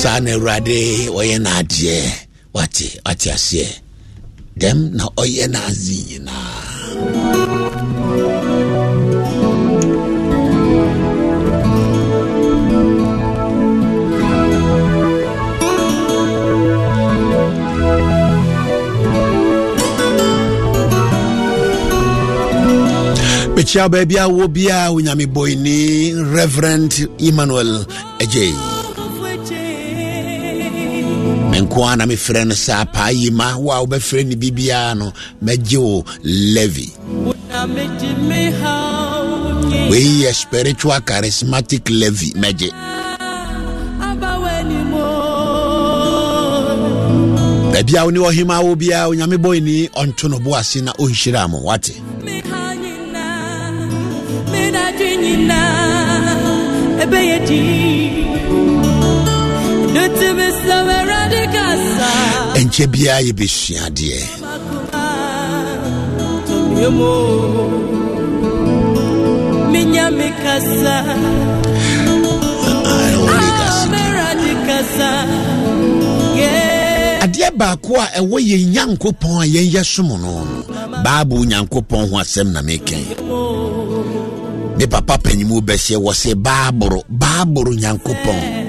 Sana Rade Oyena die wati asie dem na oyena zina Bechia baby awobia unyami boy ni Reverend Emmanuel Ejay Menkwana mi friend sa payima wa ube friend bibia no mejo Levy we a spiritual charismatic Levy meje baby awni ohima awobia unyami boy ni ontono boase na onhiramo wate Enche bia ye besua de minya mekasa ade ba ko a ewo ye nyankopon a yen yesom no baabu nyankopon ho asem na meken me papa panimu bese wo se baaboro nyankopon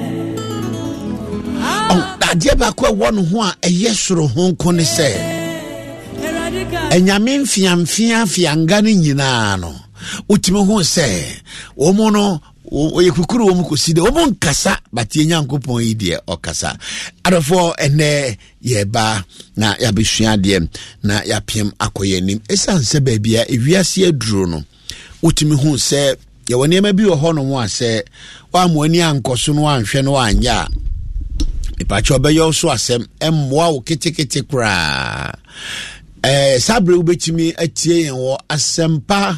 ade ba ko won ho a eyesoro ho nko ne se enyame mfiamfia fianga ne nyina no utime ho se wo mo no oyekukuru wo mukoside wo mo nkasa batie nyankopon yi de okasa adofo ene yeba na yabesua de na yapiem akoyenim esanse baabia ewiase aduro no utime ho se ye woni ema bi wo ho no mo ase wa mo ani ankoso no anhwe no anya ipacho beyo so asem emmoa wo ketekete kra sabre ubetimi atie yen wo asempa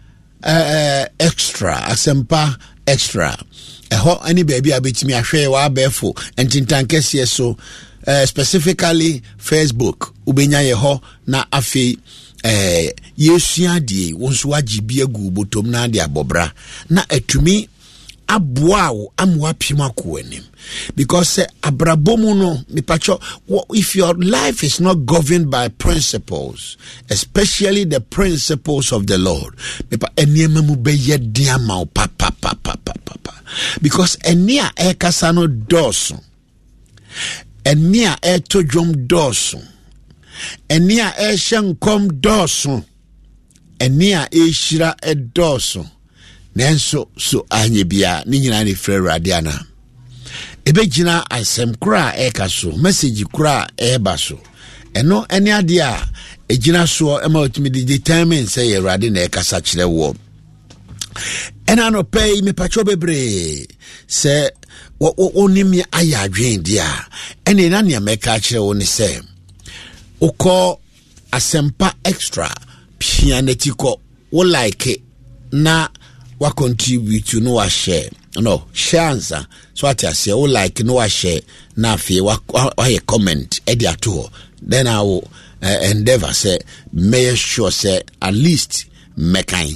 extra eho ani baby abetimi ahwe wa abefo entintankese so specifically Facebook ubenya ye ho na afi yesua die wonso wagibia gu botom na de abobra na atumi aboawo amwa pimako anim because abrabomu no mipacho if your life is not governed by principles, especially the principles of the Lord, eniema mu beye diama papa because enia ekasano doso enia etojom doso enia eshenkom doso enia eshira edoso nenso so anye bia ni nyina ni frere radiana ebegina asem kura ekaso message kura ebaso eno eni ade a egina so ema otimi determine say ye radi na ekasa kire wo ena no pay me pacho bebre se onimi aya adwen dia eni na ne meka kire wo ni se ukọ asempa extra pianetiko wo like na wa contribute to no share no answer so what I say o like no share na fe wa comment edi ato then I will endeavor say make sure say at least mekan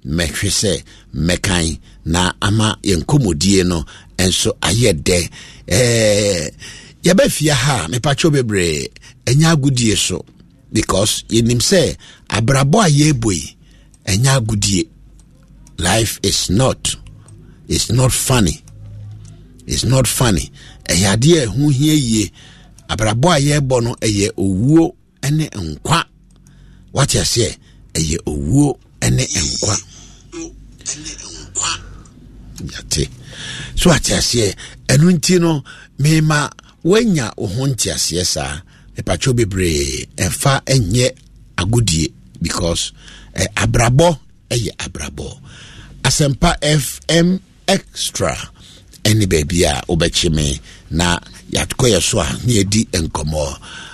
na ama yenkomodie no enso ayede ya be fia ha me pacho bebre enya agudie so because yenim say abrabo ayeboi enya agudie. Life is not funny. It's not funny. Eyade hu hie ye abrabo aye bono eye owuo ene nkwa. What you say? Eye owuo ene nkwa. Yate. So what you say? Enu nti no mema wenya ohonti ase sa epacho bebre enfa enye agudie because abrabo eye abrabo. Asempa FM extra any baby a obechime na yatkoye so a na edi enkomo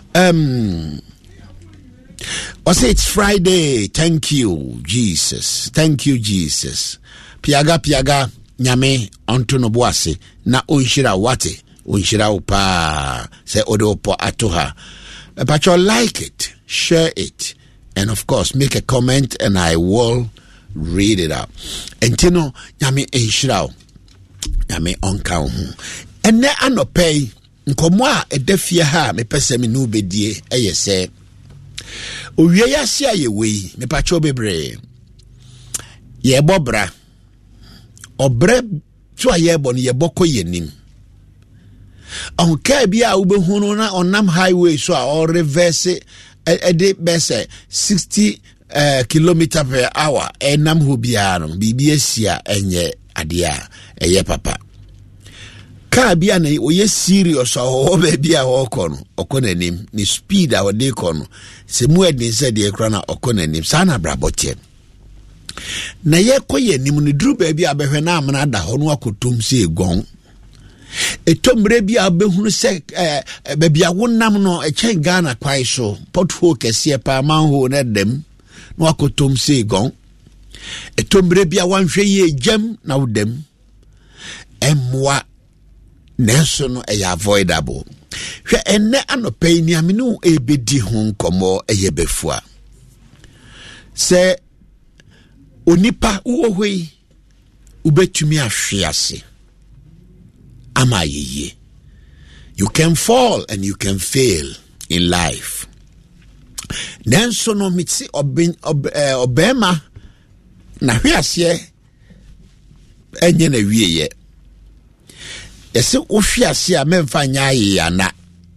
say it's Friday. Thank you Jesus piaga nyame onto no boase na onhira wate onhira upa say odopo atoha but you like it, share it, and of course make a comment and I will read it out. Entino nyame enhirao nyame onka ho ene anopei nkomo a edafie ha mepese me no bedie eyese owie ya sia ye wei mepacho bebre ye bobra obre to aye bon ye boko yenim onka bia ubehunu na onam highway so a reverse ede bese 60 kilometer per hour enam ho bia no bibia sia enye adea eye papa ka bia na oye serious o ba bia okono okonanim ni speed a wode kono se mu edin se de ekra na okonanim sana brabotie na ye koye nim ni duru ba bia behwe na amana da ho no akotom se egon etomre bia behunu se ba bia wonam no echen Ghana kwai so portfolio kese pa manho na dem no akotom se egon etomre bia wanhwe ye jam na wodem emwa Nenso no avoidable. Hwe enne anopai ni aminu ebedi ho nkomo befua. Se onipa uwohwe ubetumi ahwe ase. Ama yeye. You can fall and you can fail in life. Nenso no mitsi obema na hwe ase enye na wieye. Ese ohwiase a memfa nya ye ana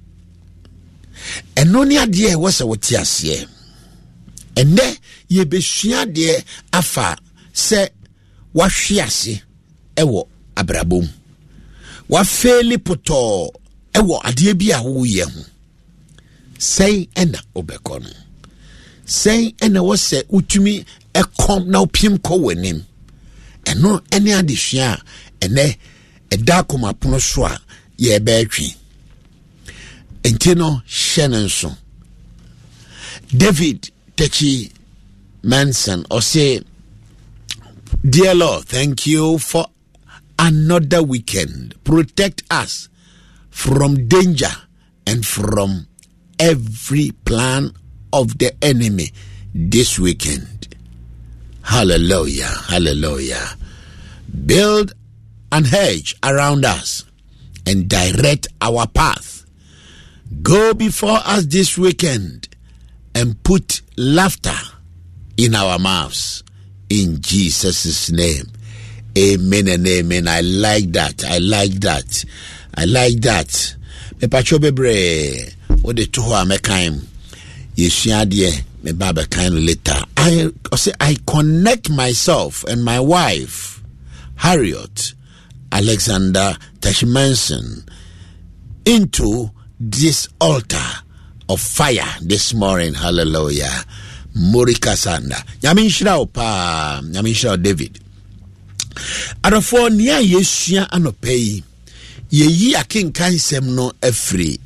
eno ni ade wo se wote ase enne ye besua de afa se wahwiase ewo abrabom wa feli poto ewo ade bia wo ye ho sei ena obekono sei ena wo se utumi ekom na opim ko wanim eno ene adehua ene eda koma pono so a ye betwi entino shenenso David Techi Manson or say, dear Lord, thank you for another weekend. Protect us from danger and from every plan of the enemy this weekend. Hallelujah, hallelujah. Build an hedge around us and direct our path. Go before us this weekend and put laughter in our mouths. In Jesus' name. Amen and amen. I like that. I like that. I like that. Me pacho bebre. What the two are mekaim. Yeshiadie. Me baba kind later. I connect myself and my wife, Harriet Alexander Tashmanson, into this altar of fire this morning. Hallelujah. Morika Sanda. Yaminshira pa. Yaminshira David. Adofo nia yesua anopei. Yeyi akinkan sem no afri.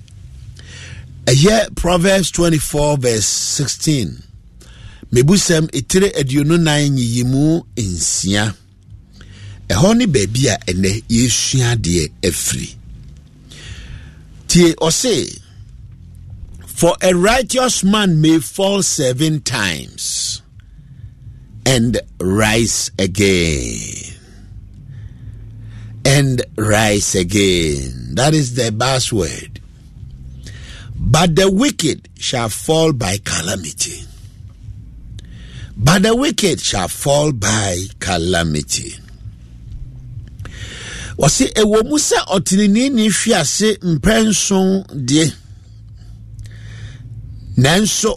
Proverbs 24 verse 16. Mebusem itire eduonu nan yimu insia. Ehoni baby a ene yesua de afri. Tie ose, for a righteous man may fall 7 times and rise again. And rise again. That is the buzzword. But the wicked shall fall by calamity. But the wicked shall fall by calamity. Wasi ewo musa otinini ni hwiase mpenson de nanso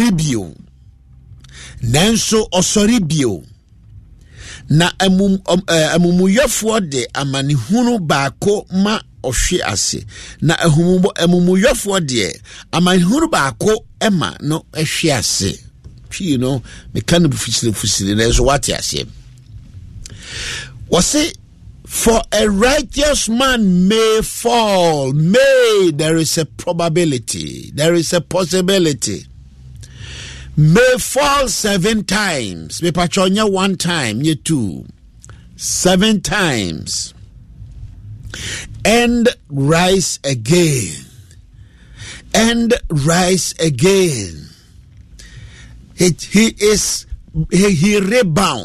osoribio na amumuyofo de amanihunu baako ma ohwe ase na amumuyofo de amanihunu baako ema no ehwe ase. You know, me kan fusile na so what ase. Wasi for a righteous man may fall. There is a probability. There is a possibility. May fall 7 times. May patronya 1 time, ye 2. 7 times. And rise again. And rise again. He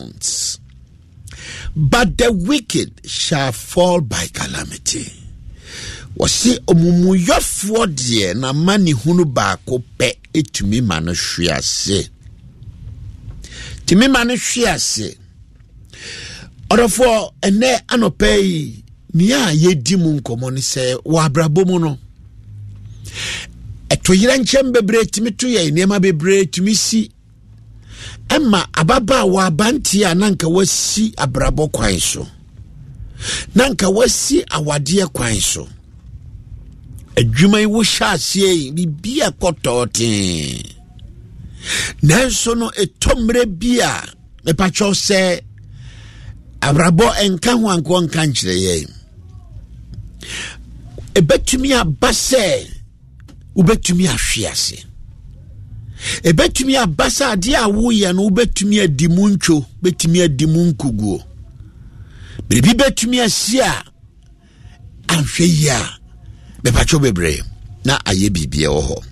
rebounds. But the wicked shall fall by calamity. wɔse omumuyɔfoɔ deɛ na mani hunu baako pɛ etumi ma no hwe ase timi ma no hwe ase ɔrɔfoɔ ɛnɛ anɔpɛ yi nia yɛdi mu nkɔmmɔ ne sɛ wɔ abrabɔ mu no ɛto yera nkyɛm bebree timi to yɛ nneɛma bebree tumi si ɛma ababa wɔ abanti a nanka wasi abrabɔ kwan so nanka wasi awadeɛ kwan so adwuma yi wo hyɛ aseɛ yi bibia kɔtɔɔtee nanso no ɛtɔmmerɛ bi a mepatwɛw sɛ abrabɔ ɛnka ho ankɔ nka nkyerɛ yɛn ɛbɛtumi aba sɛ wobɛtumi ahwe ase ɛbɛtumi aba sɛ adeɛ a woyɛ no wobɛtumi adi mu ntwo bɛtumi adi mu nkuguo biribi bɛtumi asi a anhwɛ yi a bɛpatwɛ bebree na ayɛ biribia wɔ hɔ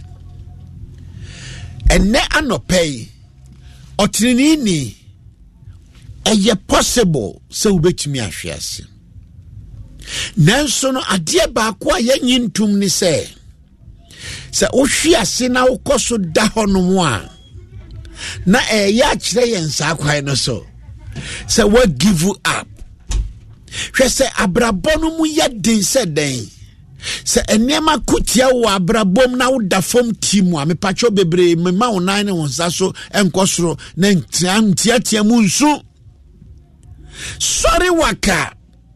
ɛnɛ anɔpɛ yi ɔtenenini ɛyɛ possible sɛ wobɛtumi ahwe ase nanso no adeɛ baako a yɛnyi ntom ne sɛ wohwe ase na wokɔ so da hɔ no mu a na ɛyɛ akyerɛ yɛn saa kwan no so sɛ what give up hwɛ sɛ abrabɔ no mu yɛ den sɛ den sɛ enema kutia wo abrabom na wo da fam timu a mepatcho bebree mema wo nan ne wo nsa so enkosoro na ntiatia mu nsu sorry waka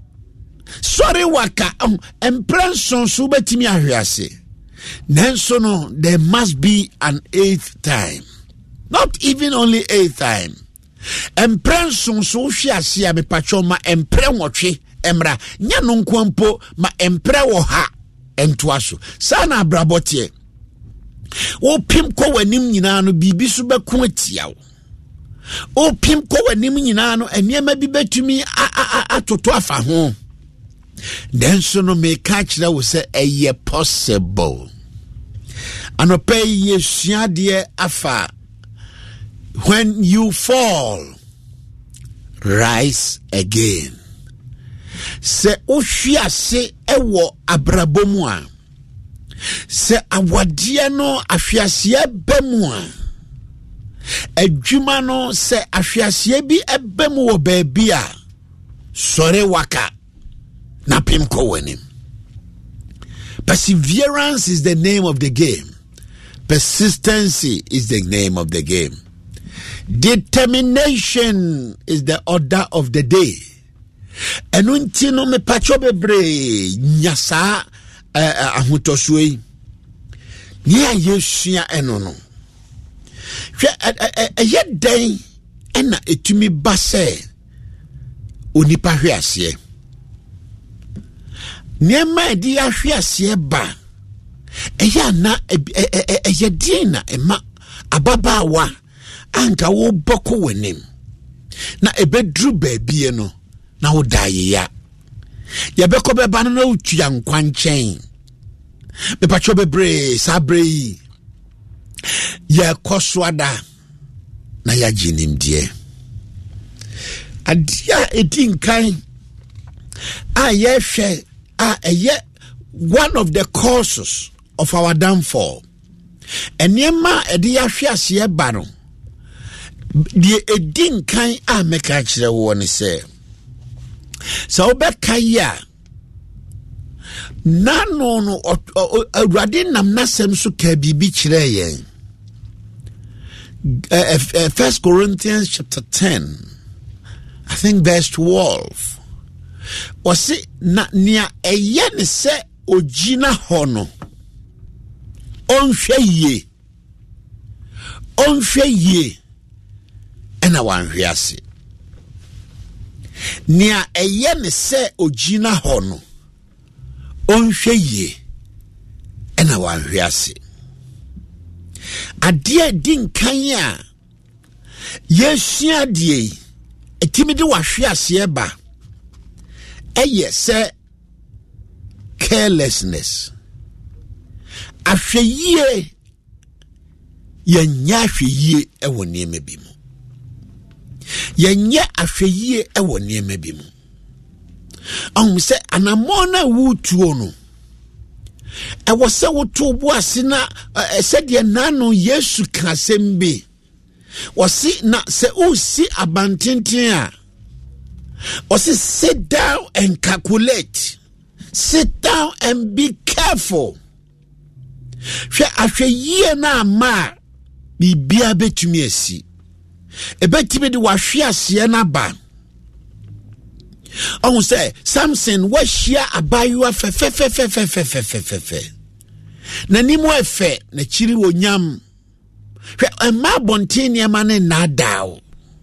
emprenson so betimi ahwease nanso no there must be an 8th time, not even only 8th time. Emprenson so hwease a mepatcho ma empre nwotwe emra nya no nkwampo ma empre wo ha entoaso sana abrabotie wo pim ko wanim nyina no bibi so beko atia wo pim ko wanim nyina no eniema bi betumi atoto afa ho denso no me ka kire wo se eye possible anope yesua de afa when you fall rise again. Se ohwiase ewo abrabomu a se awade no ahwiase bemu a adwuma no se ahwiase bi ebemu wo baabi a sore waka na pim ko wanim. Perseverance is the name of the game. Persistency is the name of the game. Determination is the order of the day. Enunti no me pacho bebre nyasa ahutosue ni ayesua eno no hwe eyeden ena etumi base onipa hwe ase niema di ahwe ase ba eya na eyedin na ema ababawa anka wo boko wanim na ebedru baabie no na wo daye ya beko beba na utua nkwanchen me pacho bebre sabre ya koswada na ya jinimdie adia edinkan a ye hwe a eye one of the causes of our downfall eniema edi ya hwe ase ba no die edinkan a meka kire wo ne se so obekaya nano no awurade nam nasem so ka bibi kire yen 1 Corinthians chapter 10 I think verse 12 wasi na nia eye ne se ogina ho no onhwe ye ena wanhwe ase nia eye ne se ogina ho no onhwe ye ena wanhwe ase ade din kan a yesua de etimi de wahwe ase ba eye se carelessness ahweye yenya ahweye ewo niema bi mu yenye ahweye ewo niema bi mu se anamona wutuo no e wo se wo to bo ase na said ye nano Yesu ka sembe wo si na se o si abantenten a o si sit down and calculate, sit down and be careful. Hwe ahwe yie na ma bibia betumi asi e betimi de wahwe ase na ba. On say Samson was shia abayua fe na nimu efe na chiri wonyam hwe ema bontini ema ne nadao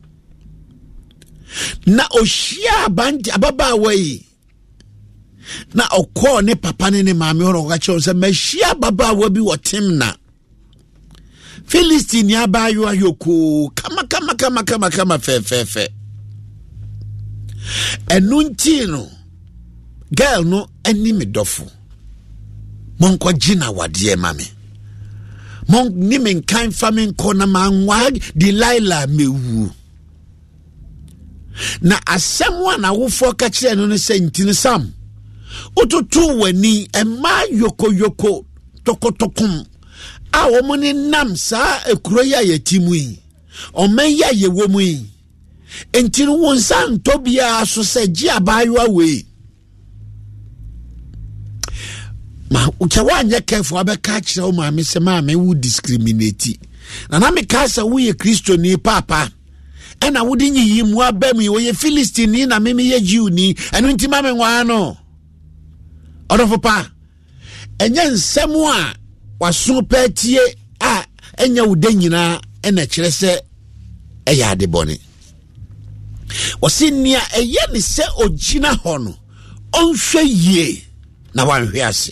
na oshia ababa wei na okọ ne papa ne maame horo ga che se mashia baba wa bi wotem na Philistine abayua yoko kama fe enunti no girl no eni me dofo monko gina wade mame mon ni men kan famin kona manwa Delilah mewu na asɛm na wofo ka kire no se ntini sam otutu wani ema yoko tokotokum a womuni nam saa ekuro ya yetimu yi omen ya yewomu yi entini wonsan tobia so se gi abayo awe ma ukawanya careful abeka kire o ma me se ma me wu discriminate na me ka sa wo ye Kristo ni papa ena wo di nyi mu abam yi wo ye Philistine na me ye Jew ni enu ntima me nwa no odofo pa enye nsem a waso patie a enya wo de nyina ena kire se eya de bone wasinia eye ni se ogina ho no onhwe yie na wanhwe ase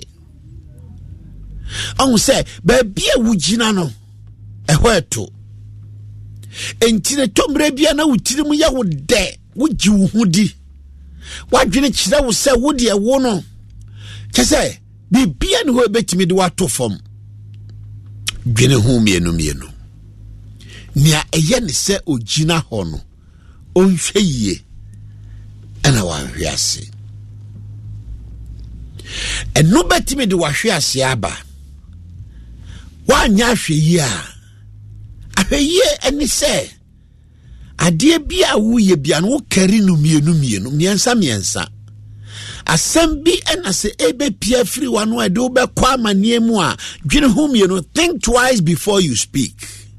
on se ba bia wugina no ehweto entine tombre bia na wutirim ya wo de wugi wo hudi wadwene kire wo se wo de wo no kese bibia ne ho betimi de wato fom dwene hu mienu nia eye ni se ogina ho no onhwe yie ana wanhwe ase eno betimi de wahwe ase aba wanya hwe yie a ahwe eni se ade bia wo ye bia no kari no mienu miensa asem bi ena se ebe pia free wano ade wo be kwa amanie mu a dwene hu mienu, think twice before you speak.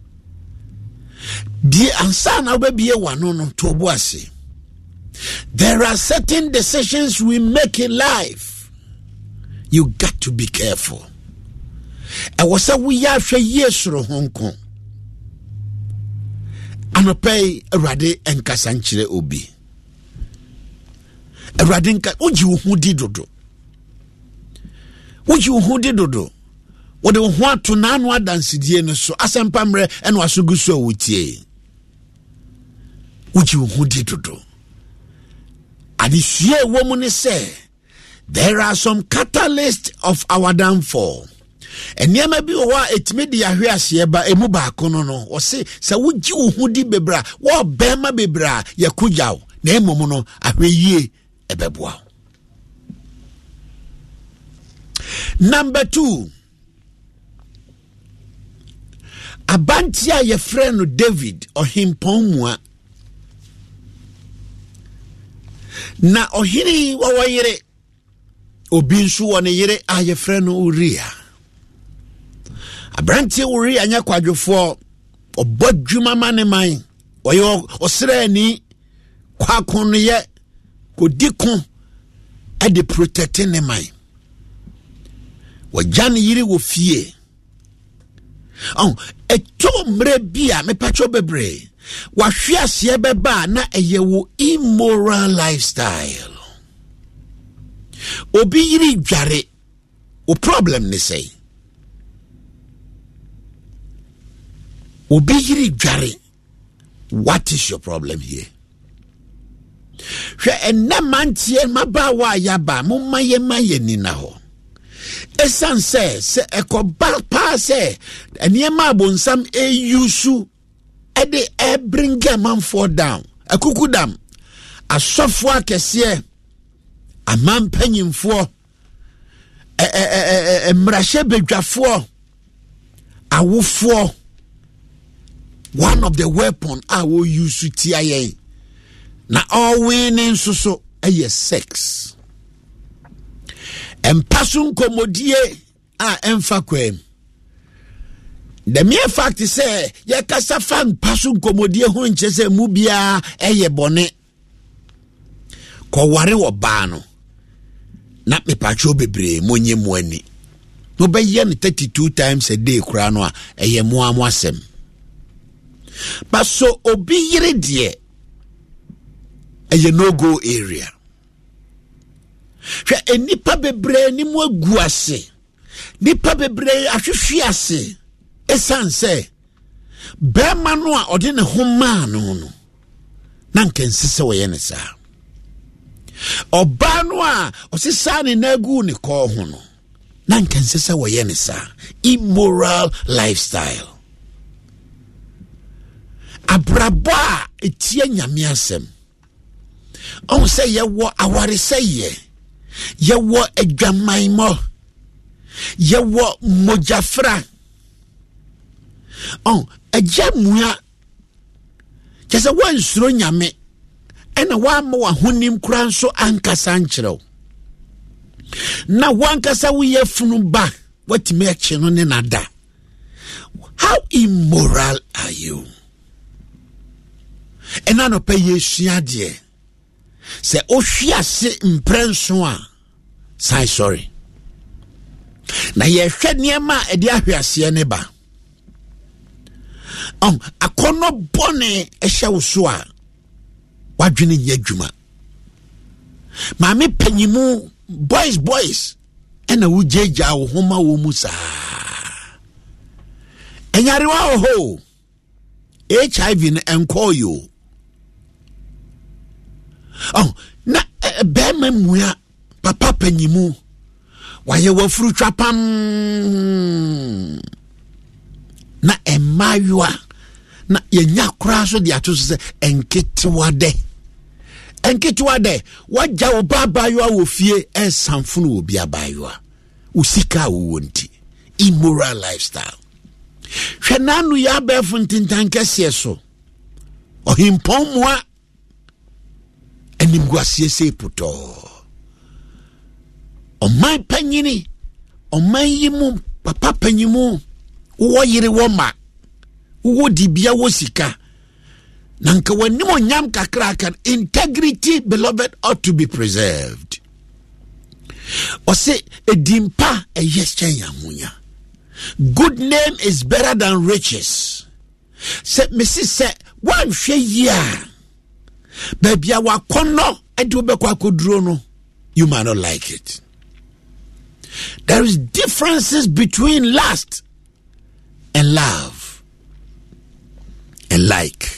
Die ansa na obebie wano no to obuase. There are certain decisions we make in life. You got to be careful. E wasa we ya hwe yesoro honko. Anopay erade enkasa nkyere obi. Erade nka oji wo hudi dodo. Woji wo hudi dodo. Wode wo ho ato na anu adansidie no so asempamre eno asoguso awutie. Woji wo hudi dodo. Adisue wo mu ne say there are some catalysts of our downfall. Eniema bi wo a etime di ahwe ase ba emu ba kono no wo se woji wo hudi bebra wo bema bebra yakujaw na emom no ahwe yie ebeboa. Number 2, abantia ye friend David ohimpomua na ohiri wawayire obi nso wone yire a ye friend Uria. Abrantie Uria anya kwadwofo obodwuma mane man oyo osrani kwakon ye kodikon e de protect ne man wajan yiri wo fie eto mre bia me pacho bebre wahwe ase beba na eye wo immoral lifestyle obi yiri dware o problem ne say obi yiri dware. What is your problem here? Hwe enamantie mabawa yaba mumaye maye ni na ho esan se ekoba pa se eniema abonsam eyusu ede bring a man for down akukudam asofo akese amam panyimfo mrashe bedwafo awofo one of the weapon I will use to tia na all winning so sex empasun komodie a emfa kwam. The mere fact is say ye kasa fan pasun komodie ho nche se mu bia eye bone ko ware wo ba no na me pacho bebre monye mu ani no be ye 32 times a day kura no a eye mu amwasem but so obi yire de eye no go area hwe enipa bebre ni mu agu ase nipa bebre ahwehwe ase esan say bema no a ode ne ho ma no na nkensese wo ye ne sa oba no a osisa ne nagu ne ko ho no na nkensese wo ye ne sa immoral lifestyle abrabo a etie nyame asem on say ye wo aware say ye wo adwamanmo ye wo mojafra ajamua kese wansuro nyame ena wama wahonim kura nso ankasa nkyerɛw na wankasa woyɛ funu ba watime akye no ne nada. How immoral are you? Ena no pɛ yesua de se ohwia se mprenso a sai sorry na yɛhwɛ niema edi ahwiase ne ba akono bone ehya wo so a wadwene nya dwuma ma me panyimu boys ena wo jeja wo homa wo musa enyare wa ho HIV ne enko yo na bema muya papa panyimu waye wafuru twapam na emayua na yenya kura so de atoso se enketwa de waja wo babayua wo fie ensamfunu wo bia bayua usika wo wonti immoral lifestyle hwenanu ya befu ntintan kese so ohimpon moa animguasie se puto oman panyini oman yimu papa panyimu wo yire wo ma wo dibia wo sika nanka wanimo nyam kakra kan integrity beloved ought to be preserved. O say edimpa eyeschen yamunya. Good name is better than riches. Se mesi se wan hwe yia babia wakono edu bekwa koduro no you might not like it. There is differences between lust and love and like.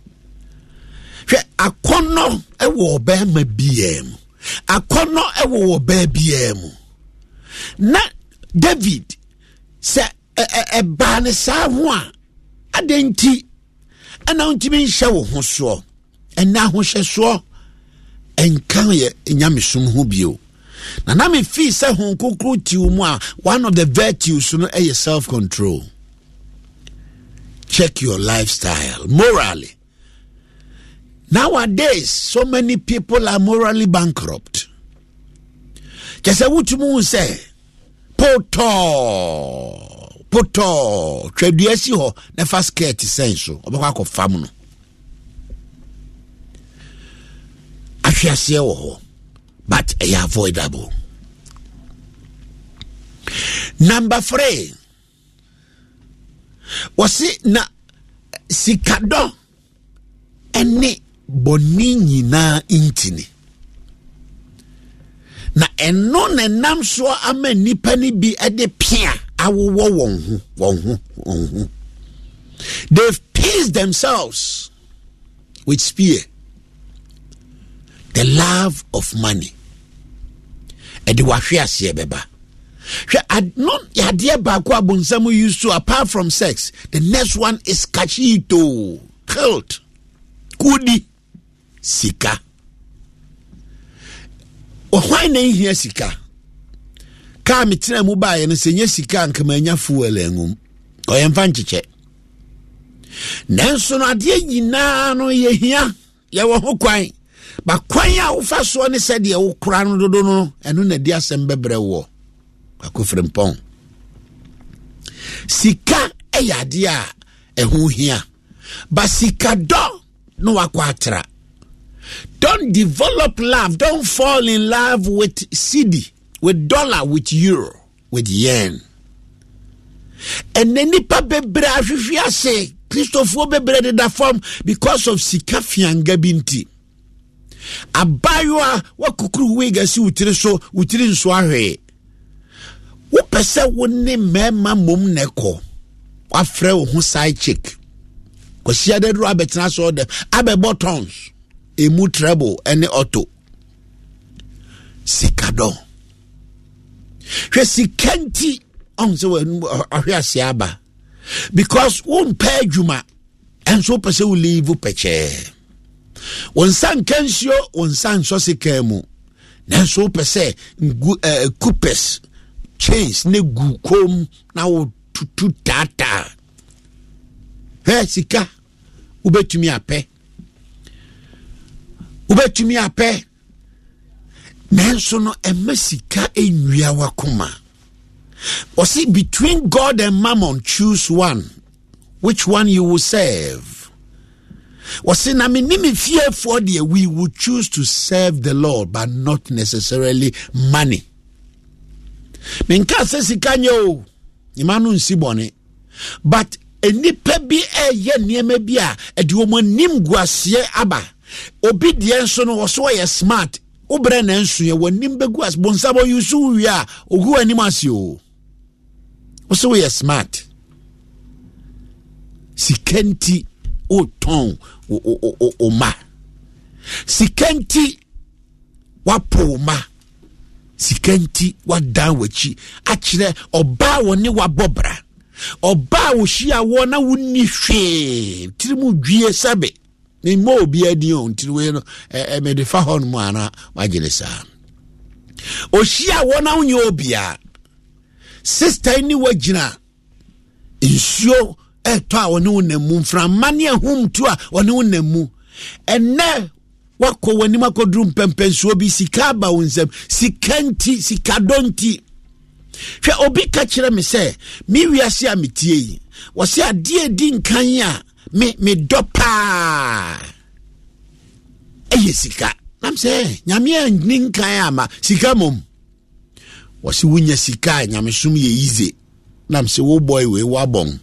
Akono ewo be ma biem. Akono ewo be biem. Na David se ba ne sa ho a adenti ana untimi nhye wo ho so. Ena ho hye so enkan ye nyamesum ho bio. Na me feel say hon kokro ti mu a one of the virtues no is self control. Check your lifestyle morally. Nowadays, so many people are morally bankrupt. Just what you say, poto, traduesi ho ne fast care ti senso, obekwa ko famu no. Ahwiase wo ho, but e avoidable. Number 3. Wasi na sikado ene boni nyina intini na eno ne nam so ama nipa ni bi ede pia awowo won hu they've pierced themselves with spear, the love of money ede wahwe ase beba non yade ba kwa bonsamu used to apart from sex. The next one is kachito, cult, kudi, sika. Why na here sika? car metina mu ba ye no senye sika nkama nya fuel engum oyemfa ncheche nanso no ade nyina no ye hia ye wo ho kwan ba kwan a wo fa so ne se de wo kura no dodo no eno na di asem bebre wo akofrempon sika eyade a eho hia ba sika do no wakwatra. Don't develop love, don't fall in love with cedi, with dollar, with euro, with yen. And then nipa bebre ahwehwe say Christopher bebre de da form because of sika fianga binti. Abaywa wakukuru wega si utire nso ahwe. Wo pese wo ne mema mom neko. Afre wo ho side chick. Kosia de ru abetena so de abe buttons. Emu treble ene auto. Sikado. Hwe sikanti on so ahwe asiaba. Because won pay juma and so pese will leave peche. Won san kensio won san so sikemu. Na so pese coupes chains ne gu kom na wo tutu tata. He sika ubetumi ape. Ubetumi ape. Nanso no emesika enwia wakoma. Or see, between God and Mammon, choose one. Which one you will serve? Or see, na minimi fear for the we would choose to serve the Lord, but not necessarily money. Minka se sikanyo imanu nsibone, but enipa bi ye nieme bia edi omo nim guasie aba. Obedience no so ye smart. Obre na nsu ye wonim beguas bonsabo yusu wia ogu animasio. So we are smart. Sikenti o ton o ma. Sikenti wapo ma. Sikenti wadan wachi. Achire oba woni wabobra. Oba wo hia wo na wonni hwe. Tirimu dwie sabe. Ni mo obi adi on tiriwe no me de fa hon mu ana wajelesa. O hia wo na wonni obia. Sister ni wajina insio eto a woni wonemu mframane ahum tu a woni wonemu enne wako wani makodru mpempensuo bi sika ba wonsem sikanti sikadonti hwe obi ka kire me se mi wiase a metie yi wo se ade edi nkan a me dopa sika nam se nyame ni nkan ama sika mom wasi wunya sika nyamesum ye ize nam se wo boy we wabon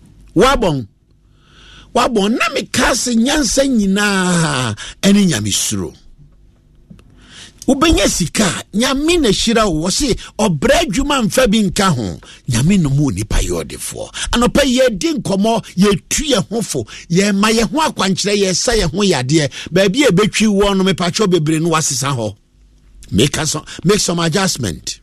na me kase nyansa nyina ene nyamesuro ubenya sika nyame na hira wo se obra dwuma mfa bi nka ho nyame no mu ni payodefo anopa ye din komo ye tue hofo ye ma ye ho akwankyere ye sa ye ho yade ba bia e betwi wo no me pacho bebre no wasesa ho make some adjustment.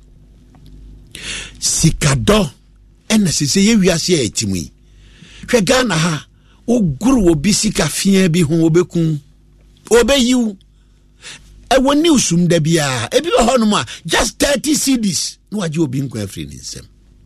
Sikado ena sese ye wiase ya etimi hwe Ghana ha oguru obi sika fie bi ho obekun obeyiw woni usum da bia ebi ho no ma just 30 cedis no waje obi nkwa free nsem.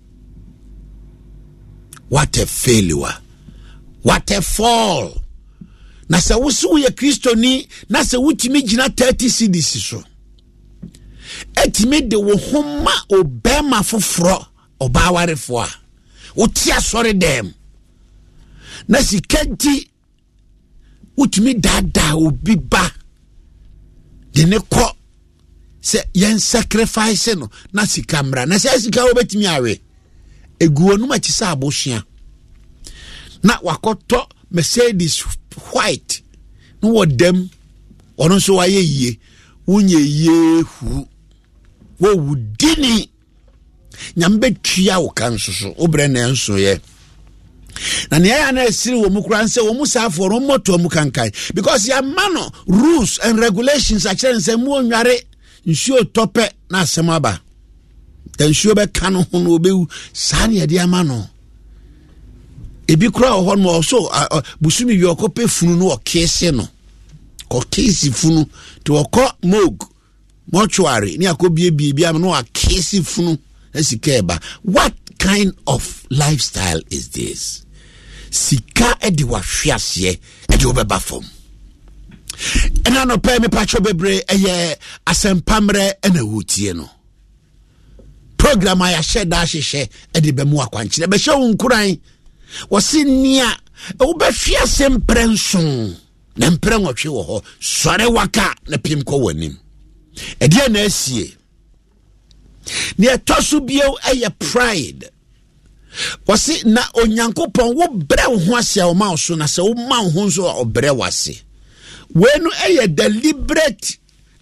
What a failure, what a fall. Na se wusu ye Kristo ni na se wutimi gina 30 cedis so etime de wo homa obema foforo obawarefo a wotia sori dem na sikanti utimi dada obi ba de ne ko se yen sacrifice no na sikamra na se sika obetimi awe eguo no ma chisa abohia na wakoto Mercedes white no wodem ono so waye yie wunye yehu wo wudini nyambe tua wo kansoso obre na enso ye na ne ya na esiri wo mukura nse wo musafo ro moto mu kankai because ya mano rules and regulations a chere nse mu onware nsuo tope na asemaba dan nsuo be kanu ho no obewu sane ya dia mano ebi kura ho no so busumi wi okope funu no okese no kokesi funu to okọ mog mortuary ni akobie bibia no akesi funu esikeba. What kind of lifestyle is this? Sika edi wa hwiase edi obeba fom. Ena no pay me pacho bebre eye asempamre ena wutie no. Program aya sheda hihye edi bemu akwankyere be hye wonkuran. Wose nia obehwiase mprenson na mprenwotwe wo ho sore waka na pim ko wanim. Edi na asie. Ni etoso bio eye pride. Wasi na onyankopon wo bre wo ho ase wo ma so na se wo ma ho so obre wase. When a deliberate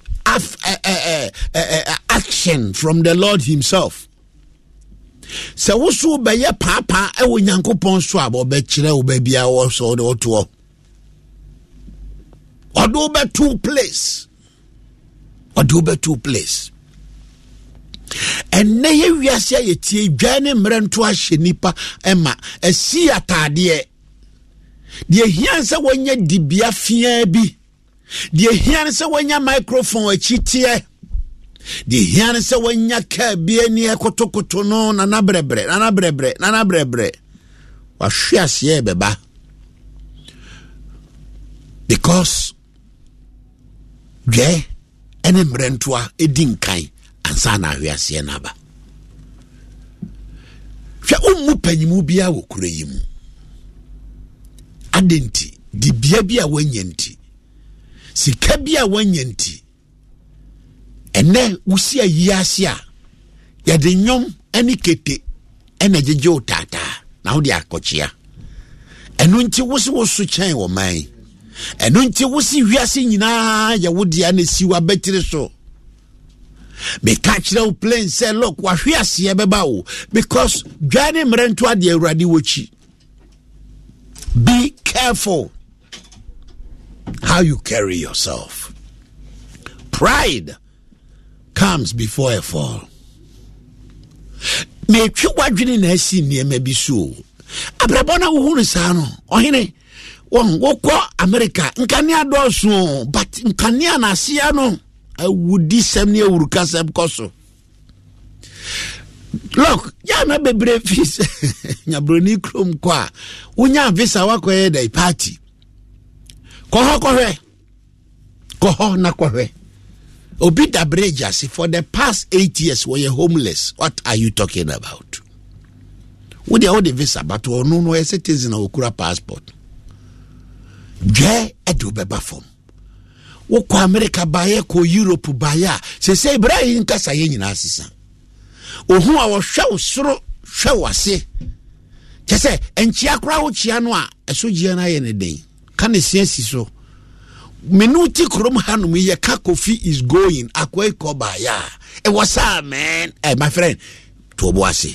action from the Lord himself. So wusu be ye papa e wo nyankopon so abo be kire wo ba bia wo so de oto. Odo be two place. And nay wiase ye tie dwane mrento ahye nipa ema asi atade de hianse wonya dibia fia bi de hianse wonya microphone achitie de hianse wonya ka bi ani ekotokoto no nana brebre wa hwiase ye beba because je ene mrento a edinkan ansa na hwiase na ba hwe ummu panyimu bia wo kura yimu adenti di bia bia wanyanti sika bia wanyanti ene wusi ayiase a ya de nyom eni kete ene jeje otata na wo de akochia enu nti wosu chen wo man enu nti wosi wiase nyina ya wo de anesiwa betire so. Me catch no plane say look wa hwiase e beba wo because dwane mrento ade awurade wochi. Be careful how you carry yourself. Pride comes before a fall. Me twi wadwene na asi niema bi so. Abrabona wo hunu sa no. Ohene won wokọ America nkania doso but nkania na asia no awudi semne awuruka sem koso. Look, ya na bebre visa nyabroni krom kwa unya visa wako ye dai party koho na obi da brejasi for the past 8 years were homeless. What are you talking about? Would all the visa but no a citizen of okura passport je edu beba form woko America baye ko Europe baya se Ibrahim kasa ye nyina asisa ohu a wo hwa soro hwa wase kese enchia kra wo chia no a eso gia na ye ne den ka ne siasi so minuti krom hanum ye ka Kofi is going akwai ko baya e wasa man my friend tobo ase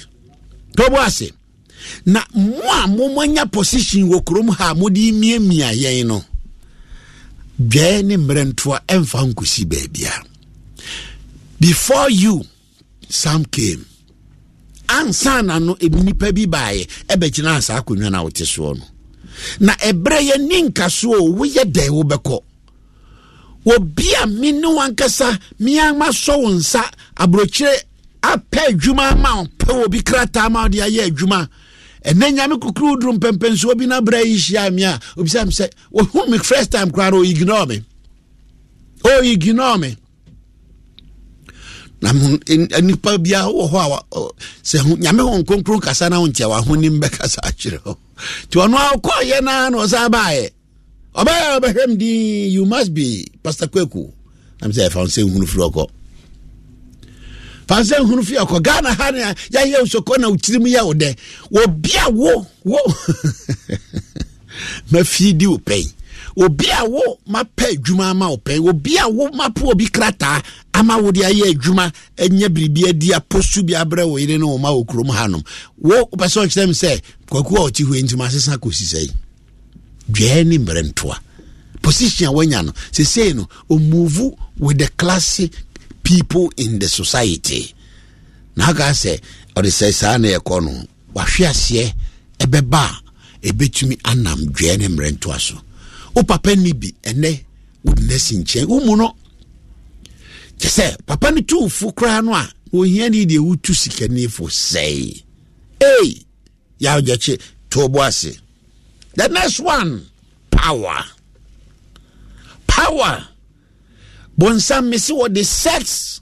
na mo anya position wo krom ha modi miamia ye no gene mrentoa emfa nkusi baabia. Before you some came ansana no ebinipa bi baaye ebekina asa akonwa na wote so no na ebre ye ninka so wo ye dai wo beko wo bia minu ankasa miama so wonsa abrochire apɛ adwuma ma pɛ obi krata ma de aye adwuma enenya me kukuru drum pempenso obi na bra yi hia me a obi sam say wo hu me first time kwara o ignore me na nipa bia wo ho se nyame ho konkro kasa na wontia wa honim be kasa akire ho ti ono akọ ye na no sa baaye obaham di you must be Pastor Kweku. I'm say fa say hunu firi okọ fanse hunu fi akọ Ghana ha ya ye usoko na utirim ya ode wo bia wo ma fi di opay obi a wo ma pa adwuma ma opay obi a wo ma po obi krata ama wo de aye adwuma enya biribi adi apostu bi abra wo ire no ma okrom hanom wo person them say Kwaku oti hu entima sesa kosisai dweni mrentoa position wanya no say no o move with the classic people in the society na ga say or the say sa na ekono wahwease ebeba ebetumi anam dweni mrentoa so o papa ni bi ene wudness nchen umuno say papa ni tu fu kra no a ohia ni de wutu sikani fo say hey ya ojeche to boase. The next one, power bonsam me see what the sex,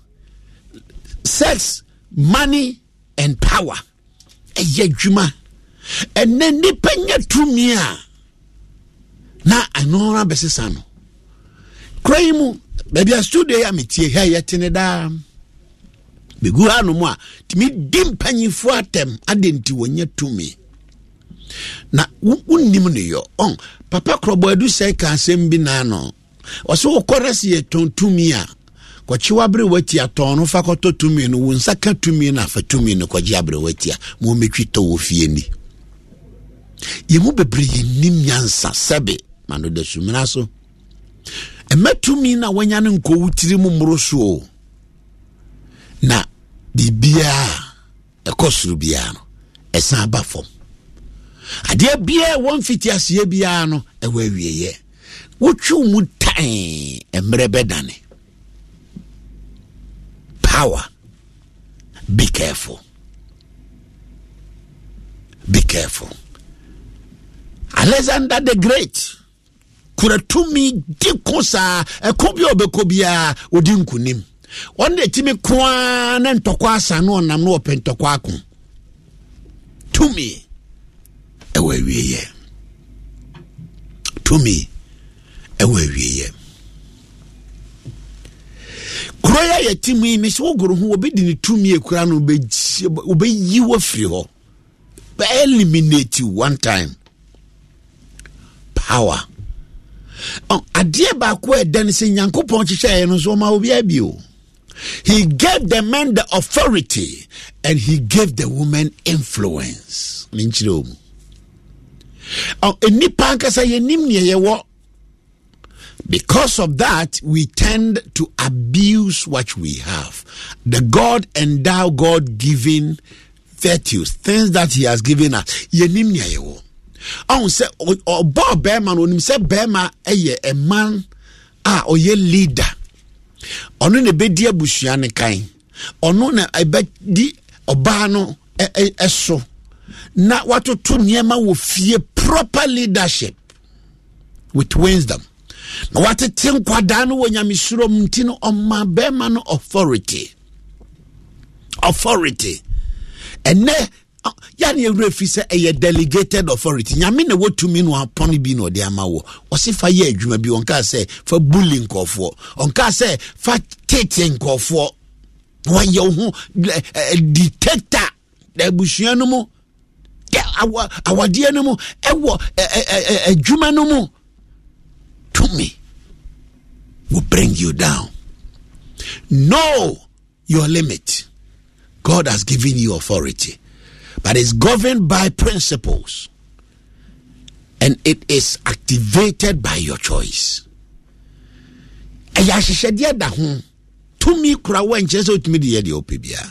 money and power eye dwuma and then ni penya tumi a na anora besesa no krai mu baby a studio ya metie ha yetene da begu ha no mu a timi dim panyifo atem adenti wonya tumi na unnim ne yo on papa krobo adu sei ka asem bi na no oso korasi ye tontumi a kwachiwa bre wati aton no fa koto tumi no wonsa ka tumi na fa tumi no kwaji abre wati a mo metwi to wo fie ni ye mu bebre nim yansa sebe mano de sumina so ematumi na wanya ne nko wutiri mu mroso na bibia ekosuru bia no esan abafom ade bia won fiti asie bia no ewa wieye wotwu mu tan emre bedane. Power. Be careful. Alexander the Great kura tumi dikosa ekobia obekobia odinkunim onde timi kwa na ntokwa asano nam no opentokwa akon tumi ewe wieye kroya yetimi mi so goro ho obedi ni tumi ekura no obeyi wo firi ho be eliminate you one time. Power. Adie ba ko eden se Nyankopon chiche no so ma obi abio. He gave the man the authority and he gave the woman influence. Minchiro. Enipa nkasa yenim ne yewo. Because of that, we tend to abuse what we have. The God endowed, God-given virtues, things that He has given us. Yenim ne yewo. Say Bob Behrman onim say Behrman a man oye leader. Ono ne bedi abusua ne kan. Ono na ebedi oba no eso. Na watoto niema wo fie proper leadership with wisdom. Na watete nkwada no wonyamisuro mtino oma Behrman no authority. Ene yani erefi se eye delegated authority nyame na wotumi no apon bi no de amawo osifa ye adwuma bi onka se fa bullying nkofo onka se fa tete nkofo waye ho detector da busua no mu awade no mu ewo adwuma no mu to me will bring you down. Know your limit. God has given you authority, but it's governed by principles and it is activated by your choice. Ayashishede da ho to me kura wenche so tumi de ye opebia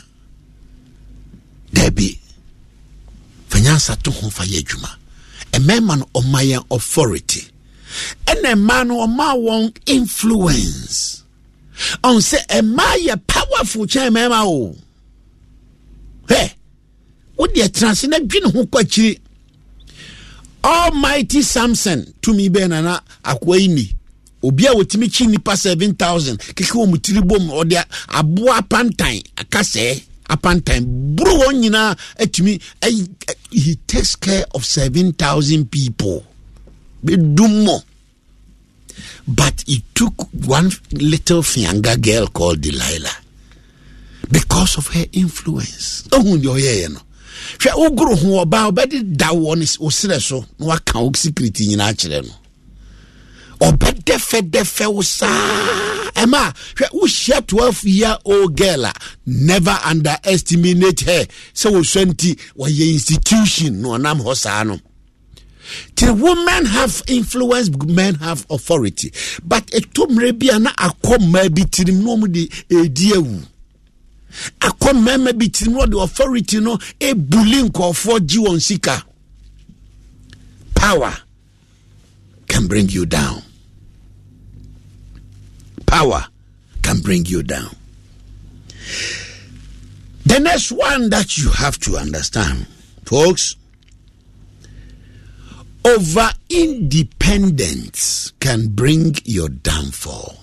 debi fanyansa to ho fa ye adwuma a man on my authority and a man on my own influence on say a my powerful chairman o hey what the transcend dwene ho kwachiri Almighty Samson to me benana akwaini obi a wotimi chi nipa 7,000 keke wo mutiri bom ode aboa pantan akase apantan bro won nyina atumi he takes care of 7,000 people bedumo. But he took one little fianga girl called Delilah because of her influence. Oh, yo ye no. Hwe ogro ho oba obedi da won osire so no aka o secret nyina akire no. Obedefe usa ema hwe wo share 12-year-old girl never underestimate her. So wo swanti wo ye institution no nam hosa no. The women have influence, men have authority. But a tomrebia na akoma bitirim no mu de ediewu. Akoma me bitirim no the authority no e bullying for jiwon sika. Power can bring you down. Power can bring you down. The next one that you have to understand, folks, over independence can bring your downfall.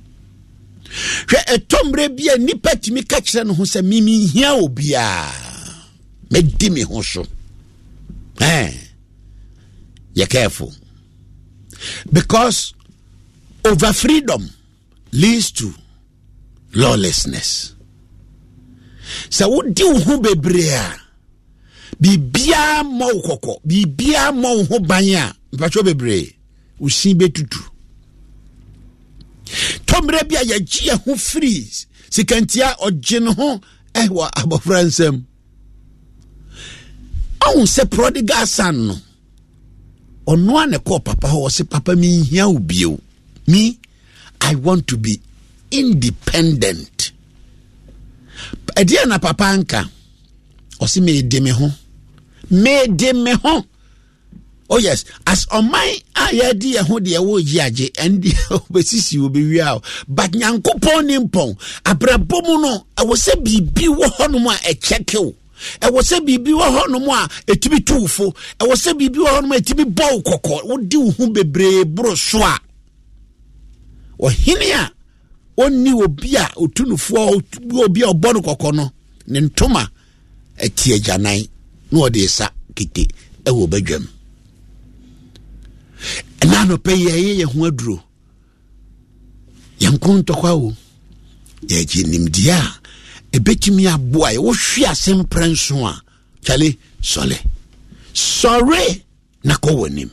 Etombre bia nipa timi ka kire no ho se mimi hia obia medi me ho so. You're careful, because over freedom leads to lawlessness. So what do you bebrea? Bibia mo koko, bibia mo ho banya, mpacho bebre, usin betutu. Tomre bia ya gia ho freeze, sikantia ogye ho ehwa abofransem. On se prodigal son no. Ono ane ko papa ho se papa mi hia ubio. Me, I want to be independent. Edia na papa anka osi me de me ho. Oh yes, as on my ayadi ho de wo giaje and obesisi wo be wi but nyankopon nimpon abrabomu no I was say bibi wo hono mu a e check o. I was say bibi wo hono mu a etibi tuufo. I was say bibi wo hono mu etibi bow kokko. Wo di wo hu bebre bro so a. O hinia onni obi a otunufo obi a obonu kokko no ne ntoma etie janan no de sa kete e wo badwam. Na no pe ye ho aduro yankon tokwa wo ye jinimdia ebetimi aboa ye wo hwe asem pranso a chale sole sorry na ko wonim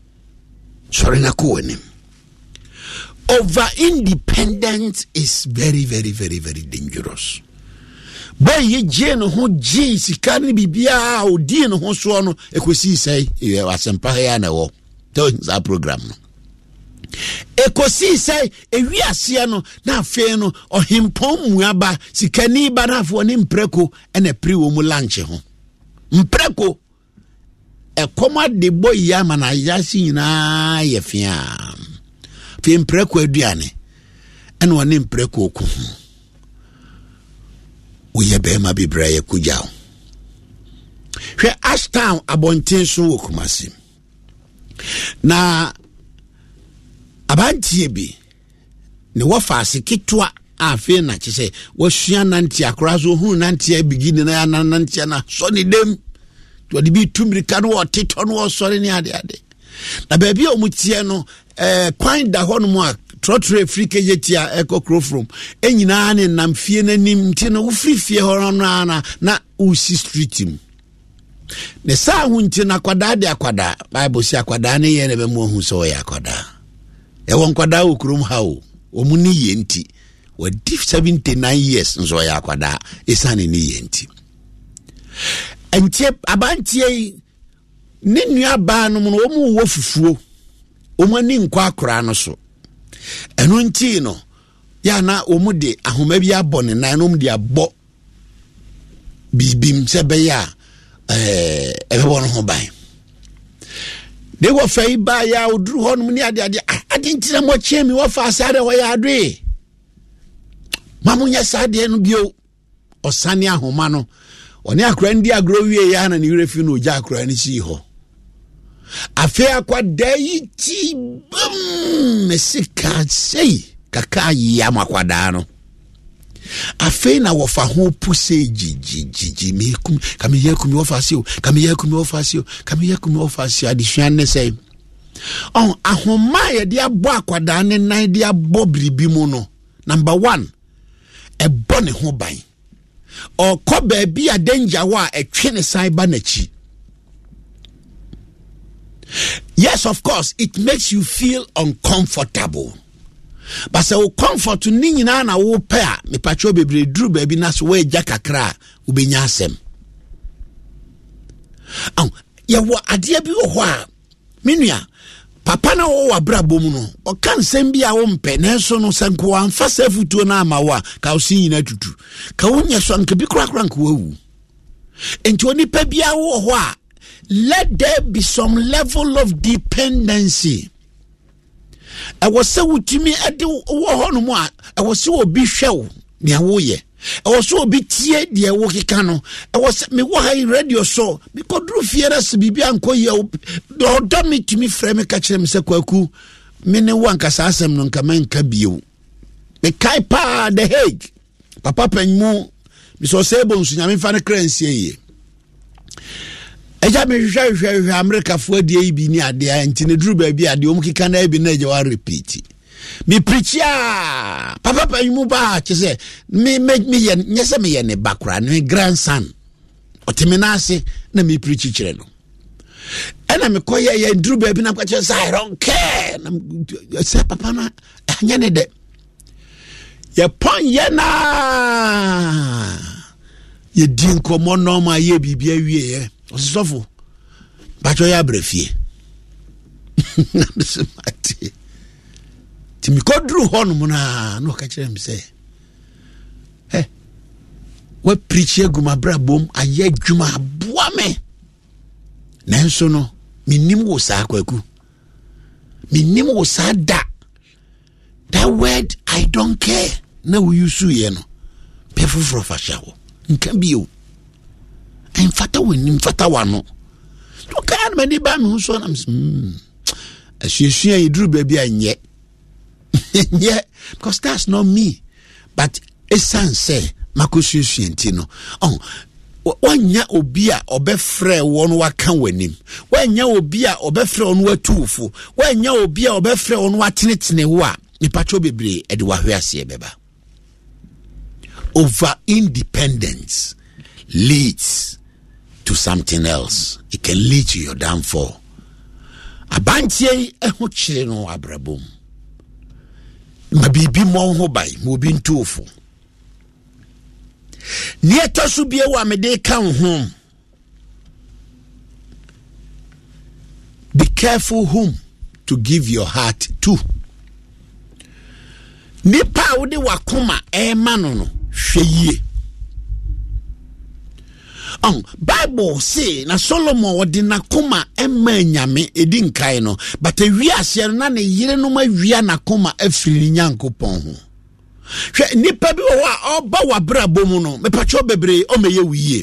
over independence is very very very very dangerous. Boy ye jeno ho ji sikani bibia odi no ho so no ekosi sei ye asempa ya na wo that program no ekosi sei ewi ase no na afe no ohimpon muaba sikani barafo ne mpreko ene pri wo mu lunch ho mpreko ekoma de boy ya mana yasi nyina ye fia fi mpreko aduane ene woni mpreko ku uye bema bibra ye kujao hwe Ashtown abonten so wokumasi na abantie bi ne wafase kitwa afi na chese wasua nanti akora so hu nanti abigini na nanti na so ne dem to de bi tumirika no oteto no sore ne ade na ba bi omutie no kwan da ho no mu a trotre Africa yetia eko crofrom enyina ne namfie nanim nti no ufrifie ho na usi streetim ne sa hu nti na kwada de akwada Bible si akwada ne ye ne be mu hu so ya akwada e won kwada okrum ha o mu ni ye nti wa 79 years nso ya akwada esane ni ye nti entie abantie ne nua ba no mu wo wo fufuo o mu ani nkwa akora no so eno nti no ya na omude ahoma bi abone na no mu de abo bibim se be ya ebe no ho ban de wo fai ba ya oduru ho no ni ade ntira mo chemi wo fa asare wo ya adwe mamunya sade no bio osane ahoma no oni akura ndi agro wie ya na ni refi no oja akura ni chi ho afi akwada yi ti mesika sei kaka ya makwada no afi na wofa ho puse jiji mekum kamiyekum wofasio adisuan ne sei on ahoma ye dia bo akwada ne nan dia bo bribi mu no number 1 e bone ho ban o ko ba bi a danger wa etwe ne sai ba na chi. Yes, of course, it makes you feel uncomfortable. But so comfort to nina na wo pair me pacho bebre dru baby na so we jakakra ubenya asem. Ya wo ade bi wo ho a menua papa na wo wabrabo mu no o kan sem bia wo mpe na so no sanko amfa safutuo na amawa ka o sin na tutu ka wonya so nka bi krakra nka wawu enti oni pa bia wo ho a let there be some level of dependency. I was so wutimi ade wo hono mu a I was so obi hwew ne wo ye I was so obi tie de wo keka no I was me wo high radio so me kodru fiera se bibia ankoye o do me timi frɛ me ka kyerɛ me se kwaku me ne wo ankasa asɛm no nka manka bio me kai pa the Hague papa panmu me so say bon sunya me fa ne kransie ye eja me hwehwehwe America fo adie bi ni ade anti ne duru ba bi ade o mukika na bi na eja wa repeat me preacher papa panmu ba che me ye nyese me ye ne bakra ne grandson otime na ase na me preach kire no ena me koye ye duru ba bi na kwache say I don't care na say papa na anya ne de ye pon ye na ye din komo normal ye bibia wie ye osofo bacho ya brefie nasemati timi kodru hono na no ka kire me say we preach eguma brabom aye dwuma aboa me nanso no minim wo sa kwaku minim wo sa da that word I don't care na we use ye no pefufro fa shawo nka bio en fata woni fata wano to kan me ni ba me so na asuasua yidru ba bi anye yeah because that's not me but essence makosuasua ntino wanya obi a obefrɛ won waka wanim wanya obi a obefrɛ won watufo wanya obi a obefrɛ won watenetene wo a nipacho bebre ede wahwe ase beba over independence leads to something else. It can lead to your downfall. Abantie eho kire no abrabom mabibi mo ho bai mo bi ntofo ni etosu bie wa me de kan ho. Be careful whom to give your heart to. Nipa wo de wakoma ma no no hweye. Bible say na Solomon wodi na koma emma nyame edi nkai no but wi ase na ne yire no ma wia na koma afiri nyankopon ho. Hwe nipa bi wo a oba wabrabo mu no mepacho bebre o meye wiye.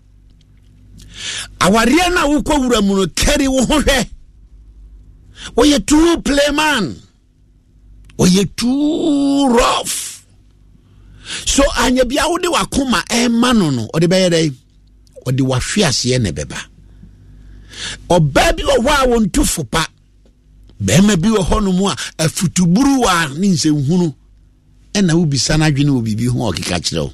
Aware na wo kwura mu no kari wo ho hwe. Wo ye too play man. Wo ye too rough. So anya bia wo de wakoma emma no no o de beye dai o de wahwe ase ne beba. Oba bi wo wa won tufo pa. Be ma bi wo hono mu a afutuburu wa ni nse hunu. Ena wo bisa na dwene wo bibi ho okeka kire.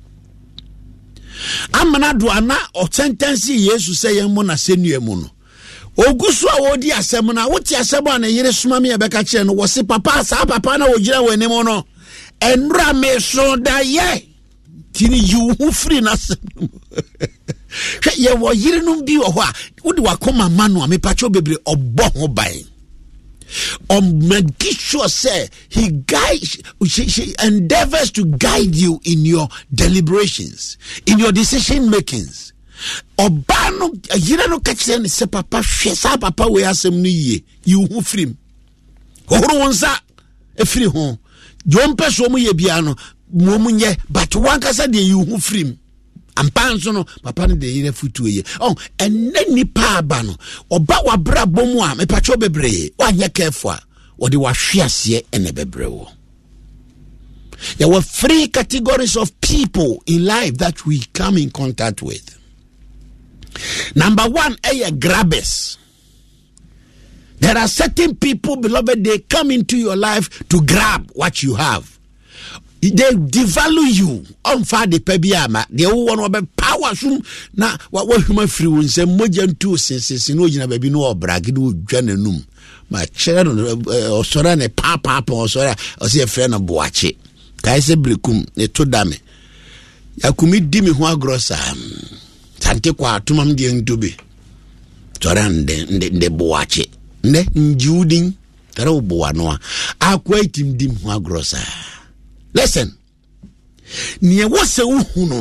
Amana do ana o sentence Yesu say yen mo na senua mu no. Ogusu a wodi asem na woti asem a na yire suma me e beka kire no wo se papa sa papa na wo gira wani mo no. Enra me so da ye. Tini you who free na asem. Ye wo yire no bi wo ho a wodi wakoma manu a me pacho bebre obo ho bai. Make sure say she endeavors to guide you in your deliberations, in your decision makings. Obano yira no kachire ne se papa hwe sa papa we asem no yie you hu frim horo wonsa e firi ho jompe so mu ye bia no mo munye but wan kasa de you hu frim ampanso no papa ne de yire futu ye enani pa aba no oba wabra bomu a me pacho bebre wanye careful wo de wahwe ase ene bebre wo. There were three categories of people in life that we come in contact with. Number one, grabbers. There are certain people, beloved, they come into your life to grab what you have. They devalue you. On fa de pebiama, they want to power sum na what human free wins and mojan two senses in Ojina baby no brag do janenum. My children or sorane papa or sora or see a friend of Boache. Kaise Blikum, a to dame. Yakumi dimi hua grossa. Tante kwa tumam di ntubi. Toran de Boache. Ne njuding tara ubuwa noa. Akwa itim dim hua grossa. Listen. Niye wase uhunono.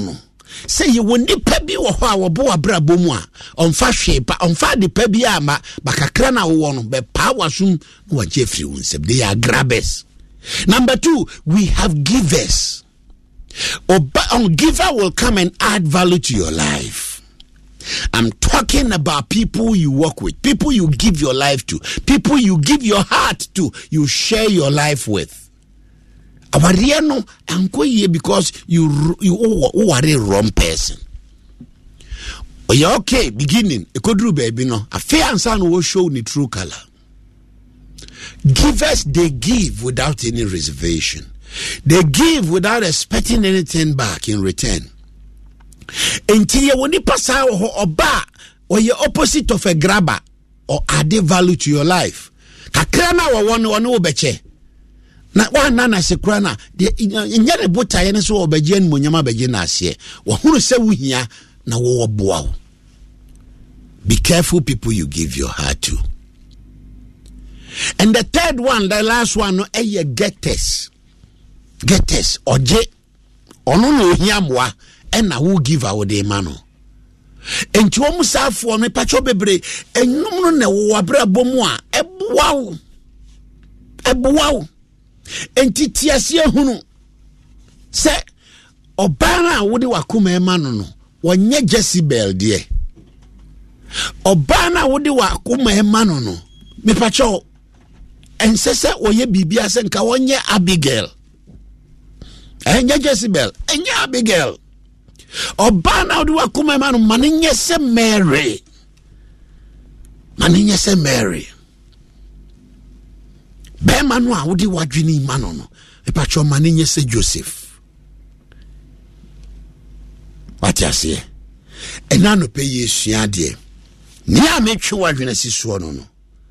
say you won nipa bi wo ho a wo bo abrabo mu a onfa hwepa onfa de pa bi a ma bakakra na wo no be pa wasum no wa jefri unsem. They are grabbers. Number 2, we have givers. Giver will come and add value to your life. I'm talking about people you work with, people you give your life to, people you give your heart to, you share your life with. Awariano anko ye because you are a wrong person. Oh, yeah, okay, beginning. Ekodru baby no. A fair answer will show the true color. Givers, they give without any reservation. They give without expecting anything back in return. Until you woni pasa oba or your opposite of a grabber or add value to your life. Kakra na wa wonu obeche. Na wa nana sekura na nyere bota ye ne so obeje nmu nyama beje na ase wo hunu se wo hia na wo boa wo. Be careful people you give your heart to. And the third one, the last one, no getters oje ono no hia moa and na wo give our de mano. Enti wo musafo no pacho bebre enum no na wo abrabo mu a eboa wo. Enti tiasie hunu se obana wode wakoma ema no wonye Jezebel de obana wode wakoma ema no me pacho ensese oye bibia se nka wonye Abigail enye Jezebel enye Abigail obana wode wakoma ema no manenye se Mary Bema no a wodi wadwini mano no epacho manenye se Joseph. What you say? Ena no pe yesua de. Ni a metwe wadwina sisuo no.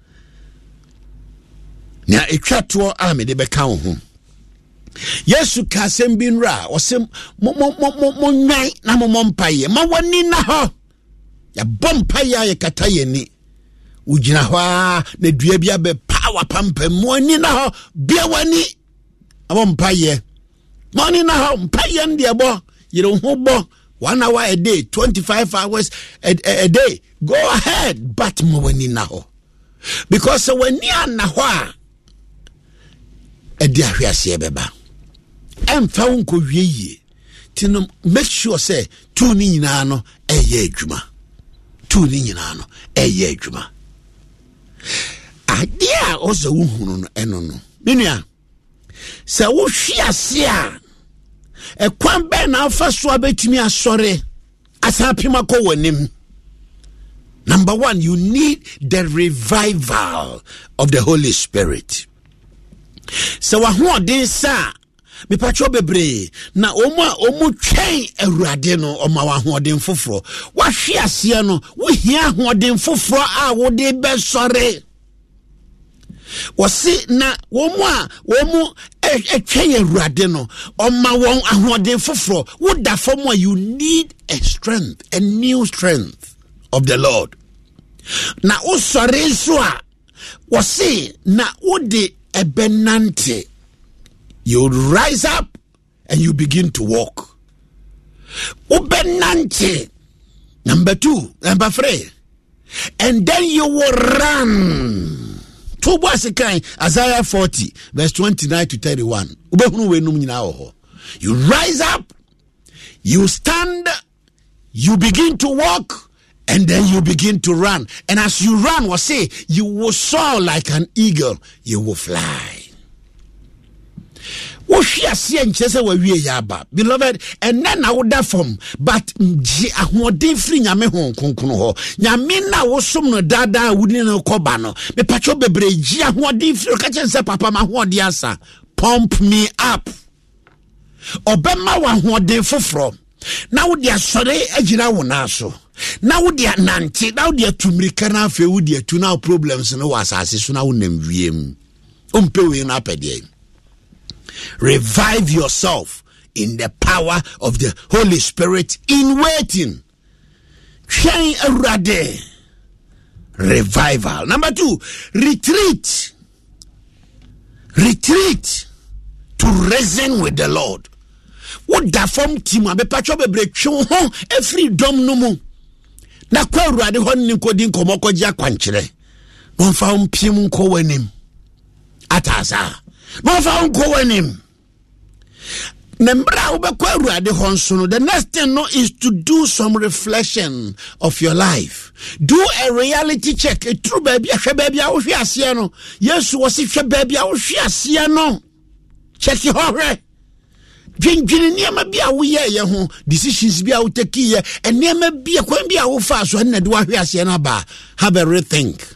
Nya etwa to a me de beka wo ho. Yesu ka asem bi nra o se mo nwan na mo mpaye ma wani na ho. Ya bompaye ye kataye ni. Ujina ho na dua bia be power pampa mo ni na ho bia wani abompaye mo ni na ho mpaye ndie bo yire ho bo 1 hour a day 25 hours a day go ahead but mo wani na ho because when ni na ho a edi ahwiase beba emfa wonko wieye tino make sure say tu ni nyina no eye adwuma Adia also uhunu eno no. Minua. Se wo hwiase a ekwan be na afa so abetumi asore asapima ko wanim. Number 1, you need the revival of the Holy Spirit. So wa ho den sa me pacho bebre na omu twen awurade no oma wa ho den foforo wa hwiase no wo hia ho den foforo a wo de be sore wasi na womu etwen awurade no oma won ahoden foforo wo da fam a you need a new strength of the Lord na wo sore so a wasi na wo de ebenante. You rise up and you begin to walk. Ubenante. Number 2, number 3. And then you will run. Isaiah 40, verse 29 to 31. You rise up, you stand, you begin to walk, and then you begin to run. And as you run, you will soar like an eagle. You will fly. Beloved, and then I would form, but ahoden free nyame hon konkono ho nyame na wo som no dada wudi no kobano me pacho bebre ji ahoden free ka chense papa ma hoden asa pump me up obema wa ahoden foforo na wo dia sore agina wo na so na wo dia nante na wo dia tumirika na afa wo dia tu na problems no was asase so na wo nam wiem ompewe na apede. Revive yourself in the power of the Holy Spirit in waiting. Revival. Number 2, retreat. Retreat to reason with the Lord. What da form team a be patcho be brechu ho every dom no mu. Na kwa Awurade ho ni nkodi nkomokogye akwankyere. No fa mpiem nko wanim. Atasa. No fa nko wanim. The next thing no is to do some reflection of your life. Do a reality check. A true baby, a baby, I was here. Yes, was it a baby? I was here. No, check your horror. Decisions be out take here, and never be a queen be out fast when I do have a rethink.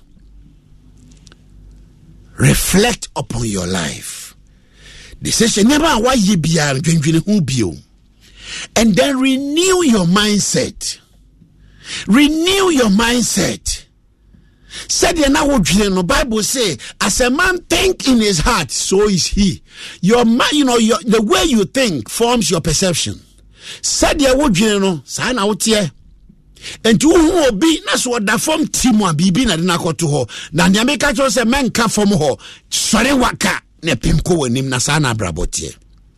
Reflect upon your life. Decision never why ye be a and then renew your mindset. Renew your mindset. Said the Bible say, as a man think in his heart, so is he. Your mind, the way you think forms your perception. Said the sign out here. And to who be that's what the form Timwa be na dinako to ho. Na nyameka cho se men ka form ho. Sore waka ne pimko wenim na sana brabotie.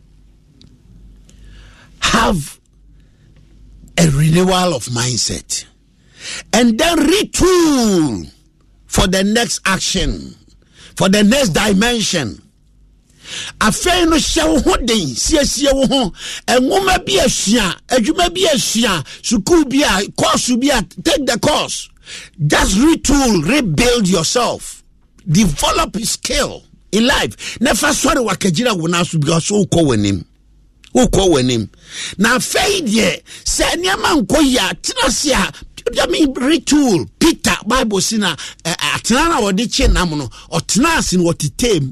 Have a renewal of mindset. And then retool for the next action, for the next dimension. Afei no hye ho den siesie wo ho enwoma bi ahia adwuma bi ahia school bi a course bi a take the course. Just retool, rebuild yourself, develop a skill in life. Never sorry wakagira wona so because wo ko wanim na afei de se niam nko ya tenasia. I mean, retool. Peter Bible sina atena wodi chenam no otenasin otitem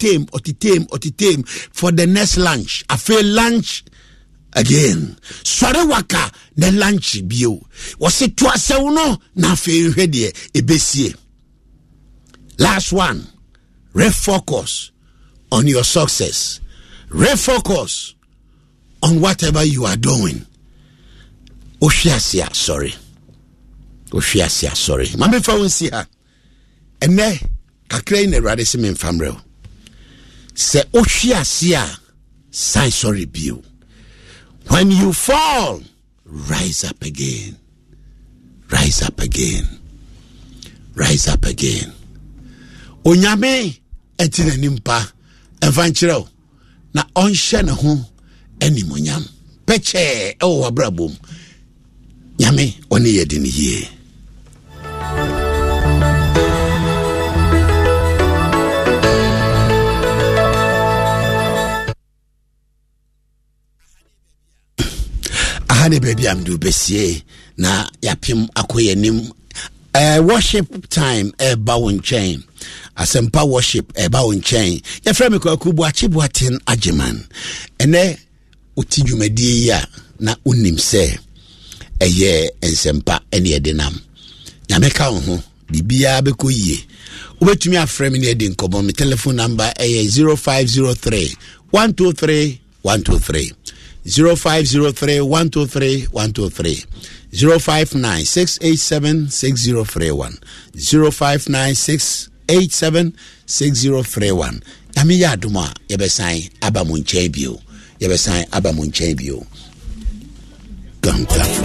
for the next lunch. I feel lunch again. Sorry waka the lunch bio. Was it to ase no na fe hwede ebesie. Last one. Refocus on your success. Refocus on whatever you are doing. Oshiasia, sorry. Mame fa wonsi ha. Ene kakra ina rade se me famrel. Se ohwiasia sai sorry bio. When you fall, rise up again. Rise up again. Rise up again. Onyame etina nimpa evanchiro na onhye ne ho animonyam. Peche e wo abrabom. Nyame oni yedini ye. Ahane baby am do besie na yapim akoyenim worship time eba won chain. Asempa worship eba won chain. Ya frame ko akubu achibuaten ageman. Ene utidwumadi ya na unim se eye ensempa ene edenam. Nyameka ho bibia beko yie. Ubetumi aframe ne edin kobo. My telephone number 0503 123 123. 0503 123 123. 059 687 6031. 059 687 6031. Yami ya duma yebesan abamunche bio. Yebesan abamunche bio. Ganta.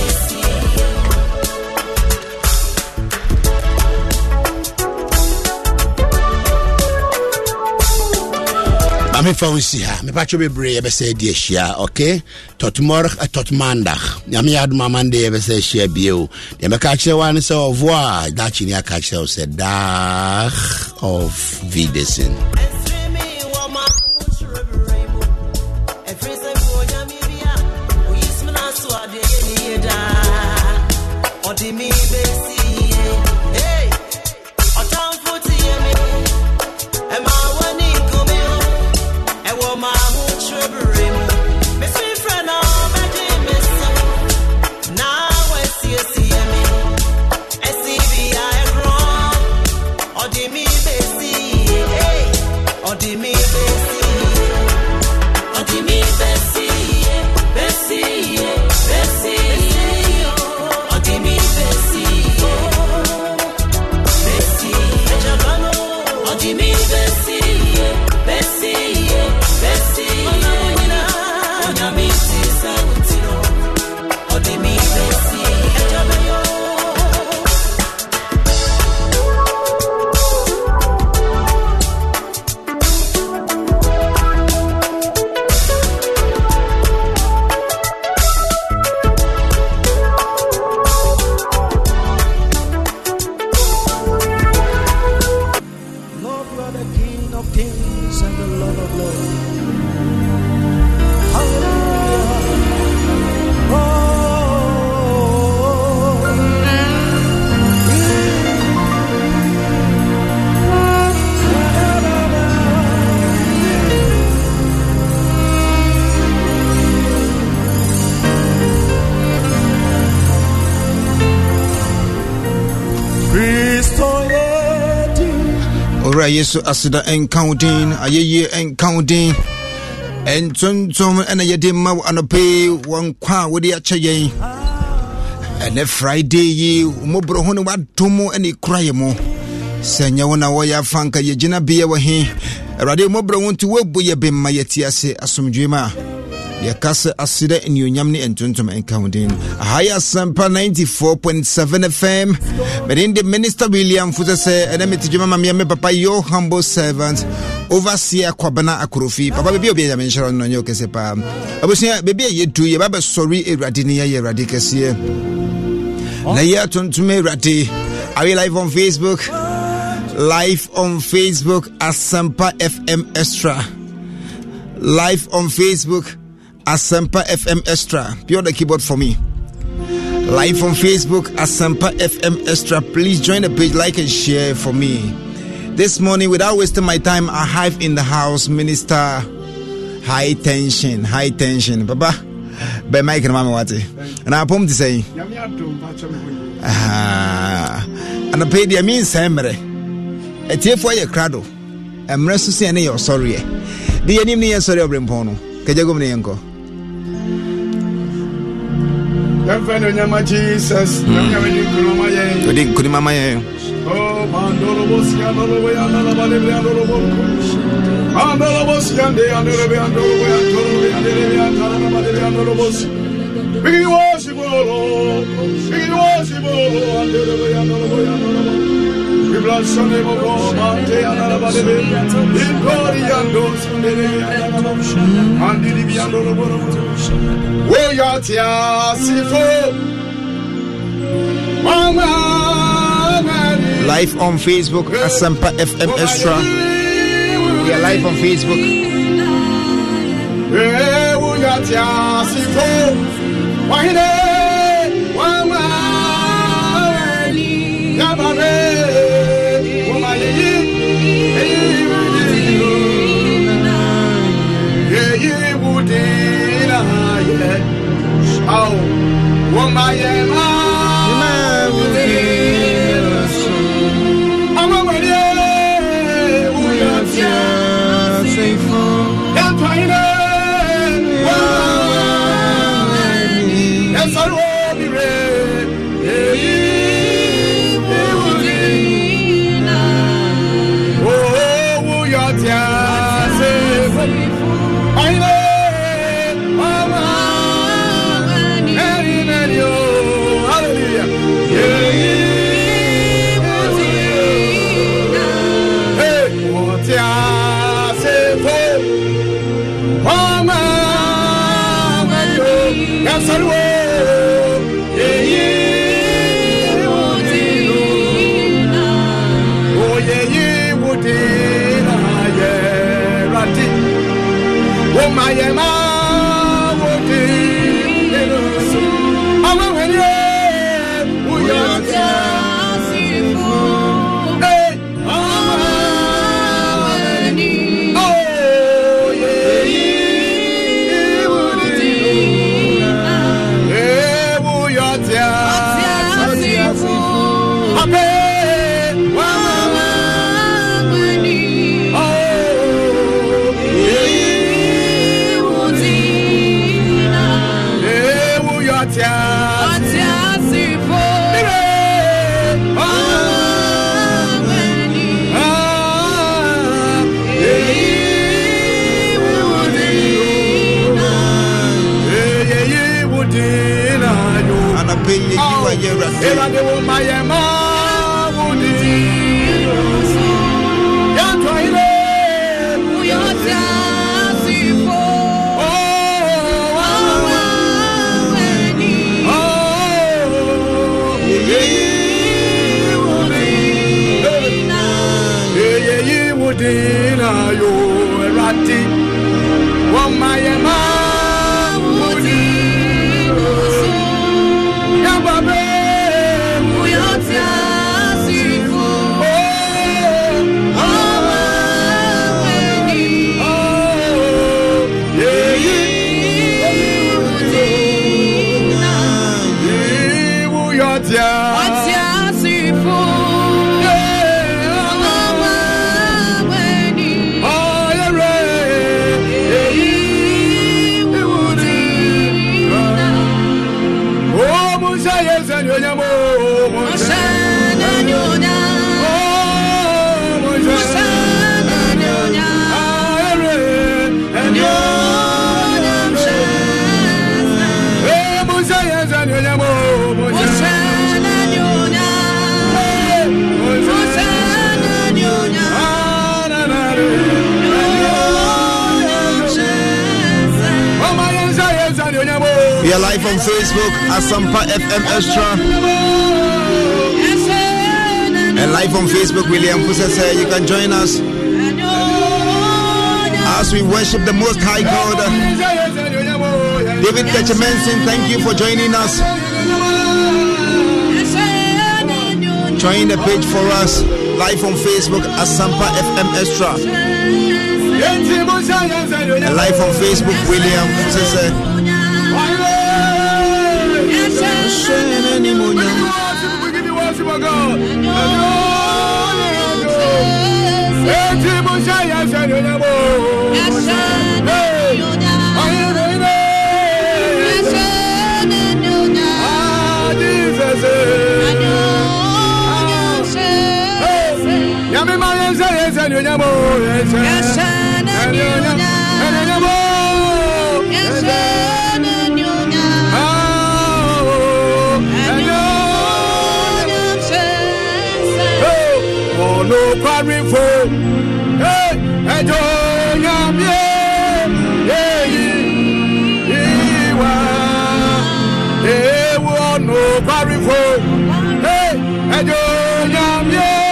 Me phone si ha me pacho be bre be say die hia okay totmor totmanda nyame aduma mande be say hia bio de me ka kire wan say over that chini aka kire say dag of Wiedersehen. Bessie. Yebra Yesu Asida encounting, Aye encounting, and Tontom and a Yedima and pay one qua with the Achaye. And a Friday ye, Mobrohon, what Tomo and Cryamo. Senyawana Waya Fanka Yejina Bia Wahi, Radio Mobro want to work Boya Bim Mayetiase Asum Jima. Yakasa Asida in Yamni and Tuntum encounting a higher sample 94.7 FM. But in the Minister William Futase and Emitijama Miami Papa, your humble servant, overseer Kwabana Akurufi, Papa Baby, I mentioned on your Casepa. I was here, baby, you do your Baba sorry, Radinia Radicas. Naya Tuntume Rati. Are you live on Facebook? Live on Facebook Asampa FM Extra. Live on Facebook Asampa FM Extra. Pure the keyboard for me. Live on Facebook Asampa FM Extra. Please join the page, like and share for me. This morning, without wasting my time, I have in the house Minister High Tension. Baba, by Mike and Mama Wati. And I pom to say, and I paid the mean Samre. A tear for your cradle. I'm resting any or sorry. The enemy is sorry of Rimpono. Kajagomnianko. Jesus. Kudimama. Oh, Mandorobosia, we bless your name, O God, live on Facebook, Asampa FM Extra. We are live on Facebook. We are live on Facebook, Asampa FM Extra. And live on Facebook, William Pusese, you can join us as we worship the Most High God. David Ketchemenson, thank you for joining us. Join the page for us, live on Facebook, Asampa FM Extra. And live on Facebook, William Pusese. No quarry for hey, Adonam, no quarry for hey, Adonam,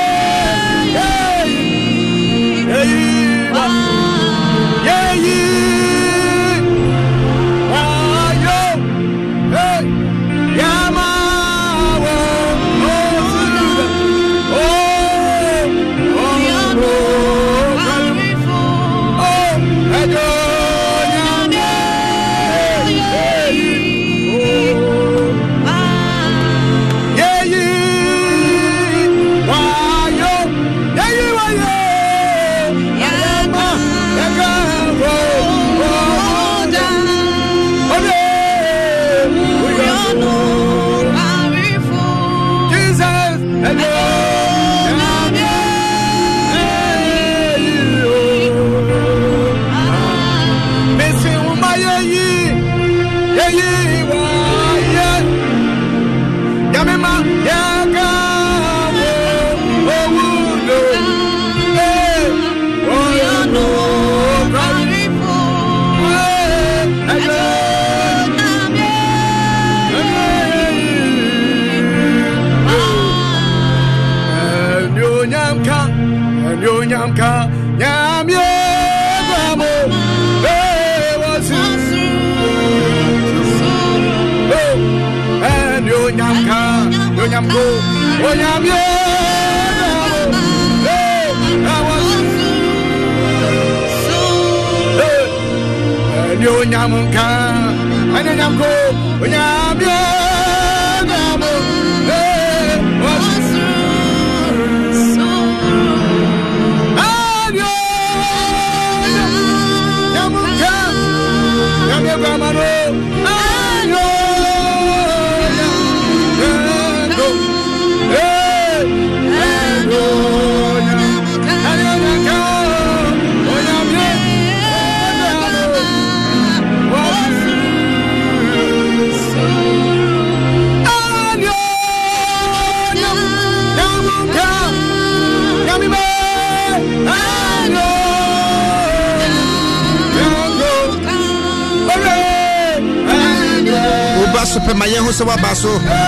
Super Mayen Husawa Baso.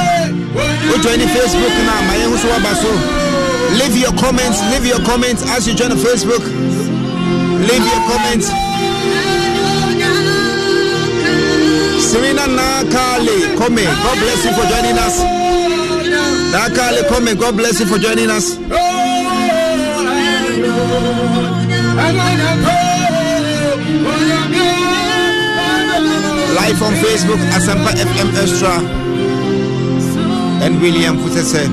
Go join the Facebook now, Mayen Husawa Baso. Leave your comments as you join the Facebook. Leave your comments. Serena Nakale, comment. God bless you for joining us. Nakale, comment. God bless you for joining us. Live on Facebook, Asampa FM Extra and William Pusese.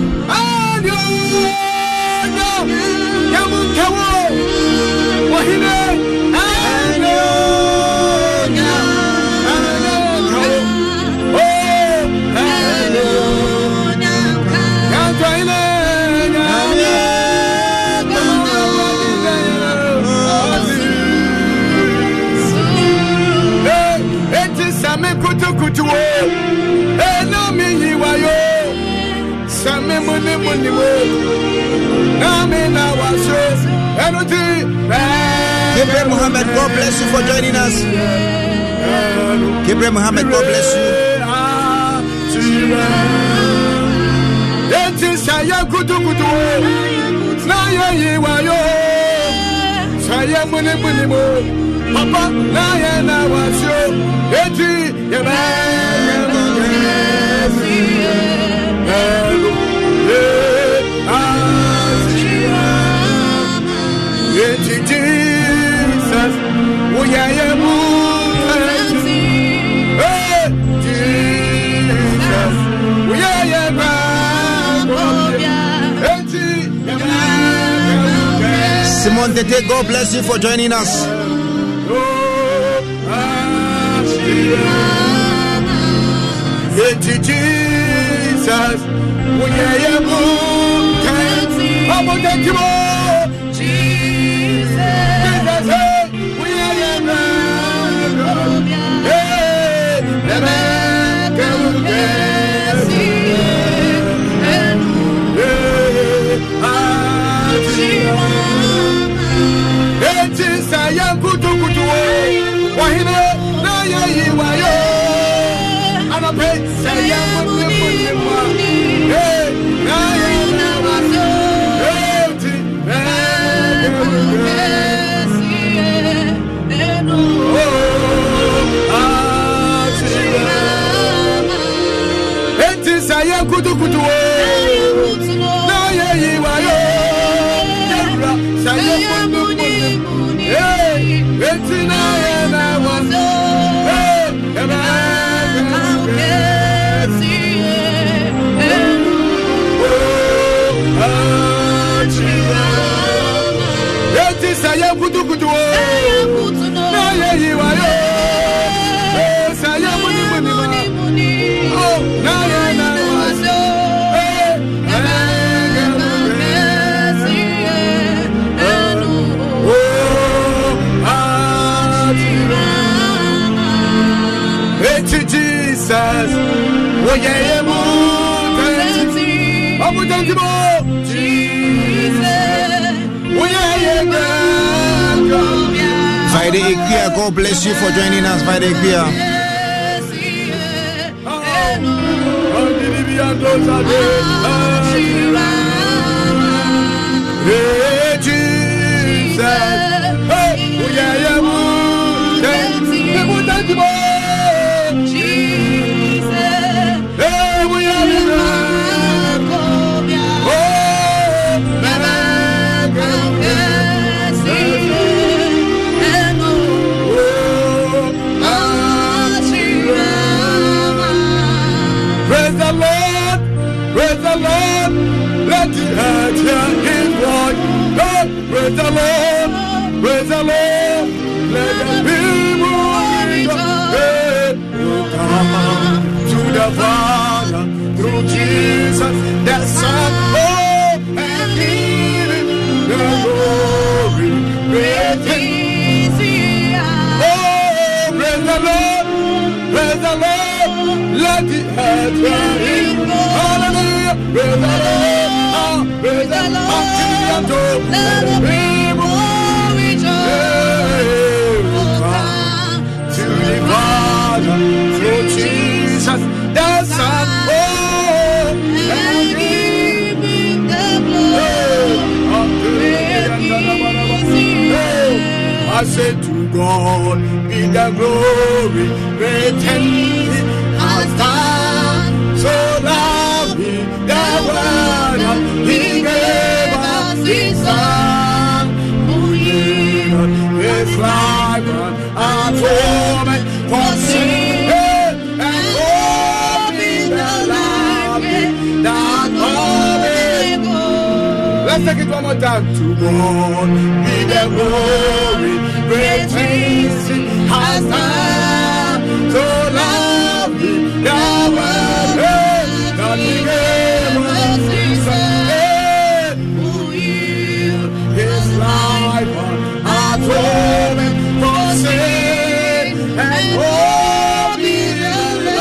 kutu wo. Na mi yiwa yo. Same muni wo. Na mi na waso. Enuti. Gabriel Muhammad, God bless you for joining us. Gabriel Muhammad, God bless you. Eti saya kutu wo. Na ye wa yo. Saya muni mo. Papa na ye na waso. Eti ye ba. Eti Jesus, we are your Jesus, we are your Simon Tete, God bless you for joining us. Eti Jesus, we are your Friday Equia, God bless you for joining us, Friday Equia. Praise the Lord, praise the Lord, let the people come to the Father through Jesus, the Son, and give him the glory. Praise the Lord, praise the Lord, let the earth hear him. Hallelujah, praise the Lord, praise the Lord. Let the people come to the Father through Jesus, the Son, and give him the glory. I said to God be the glory, great and has done so lovely the world he gave us his Son, who yielded his life and atonement for sin, and opened the life that cometh. Let's take it one more time. To God be the glory, great things he has done, so lovely the world that he gave us his Son, who yielded his life atonement for sin, and opened the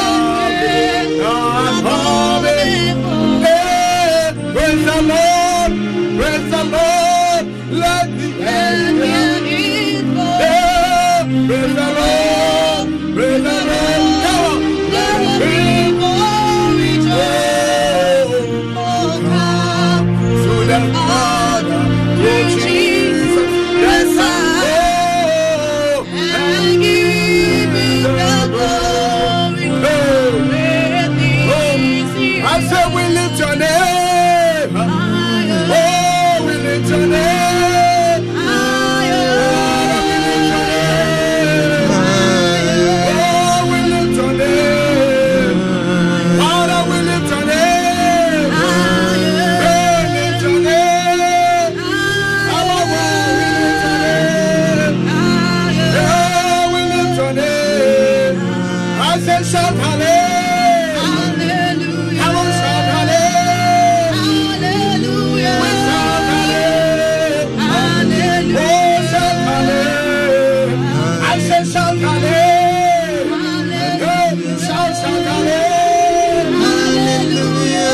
shout hallelujah. Hallelujah. Come on, shout hallelujah. Hallelujah. We shout hallelujah. Hallelujah. Oh, shout hallelujah. I said shout hallelujah. Hallelujah. Shout hallelujah. Hallelujah.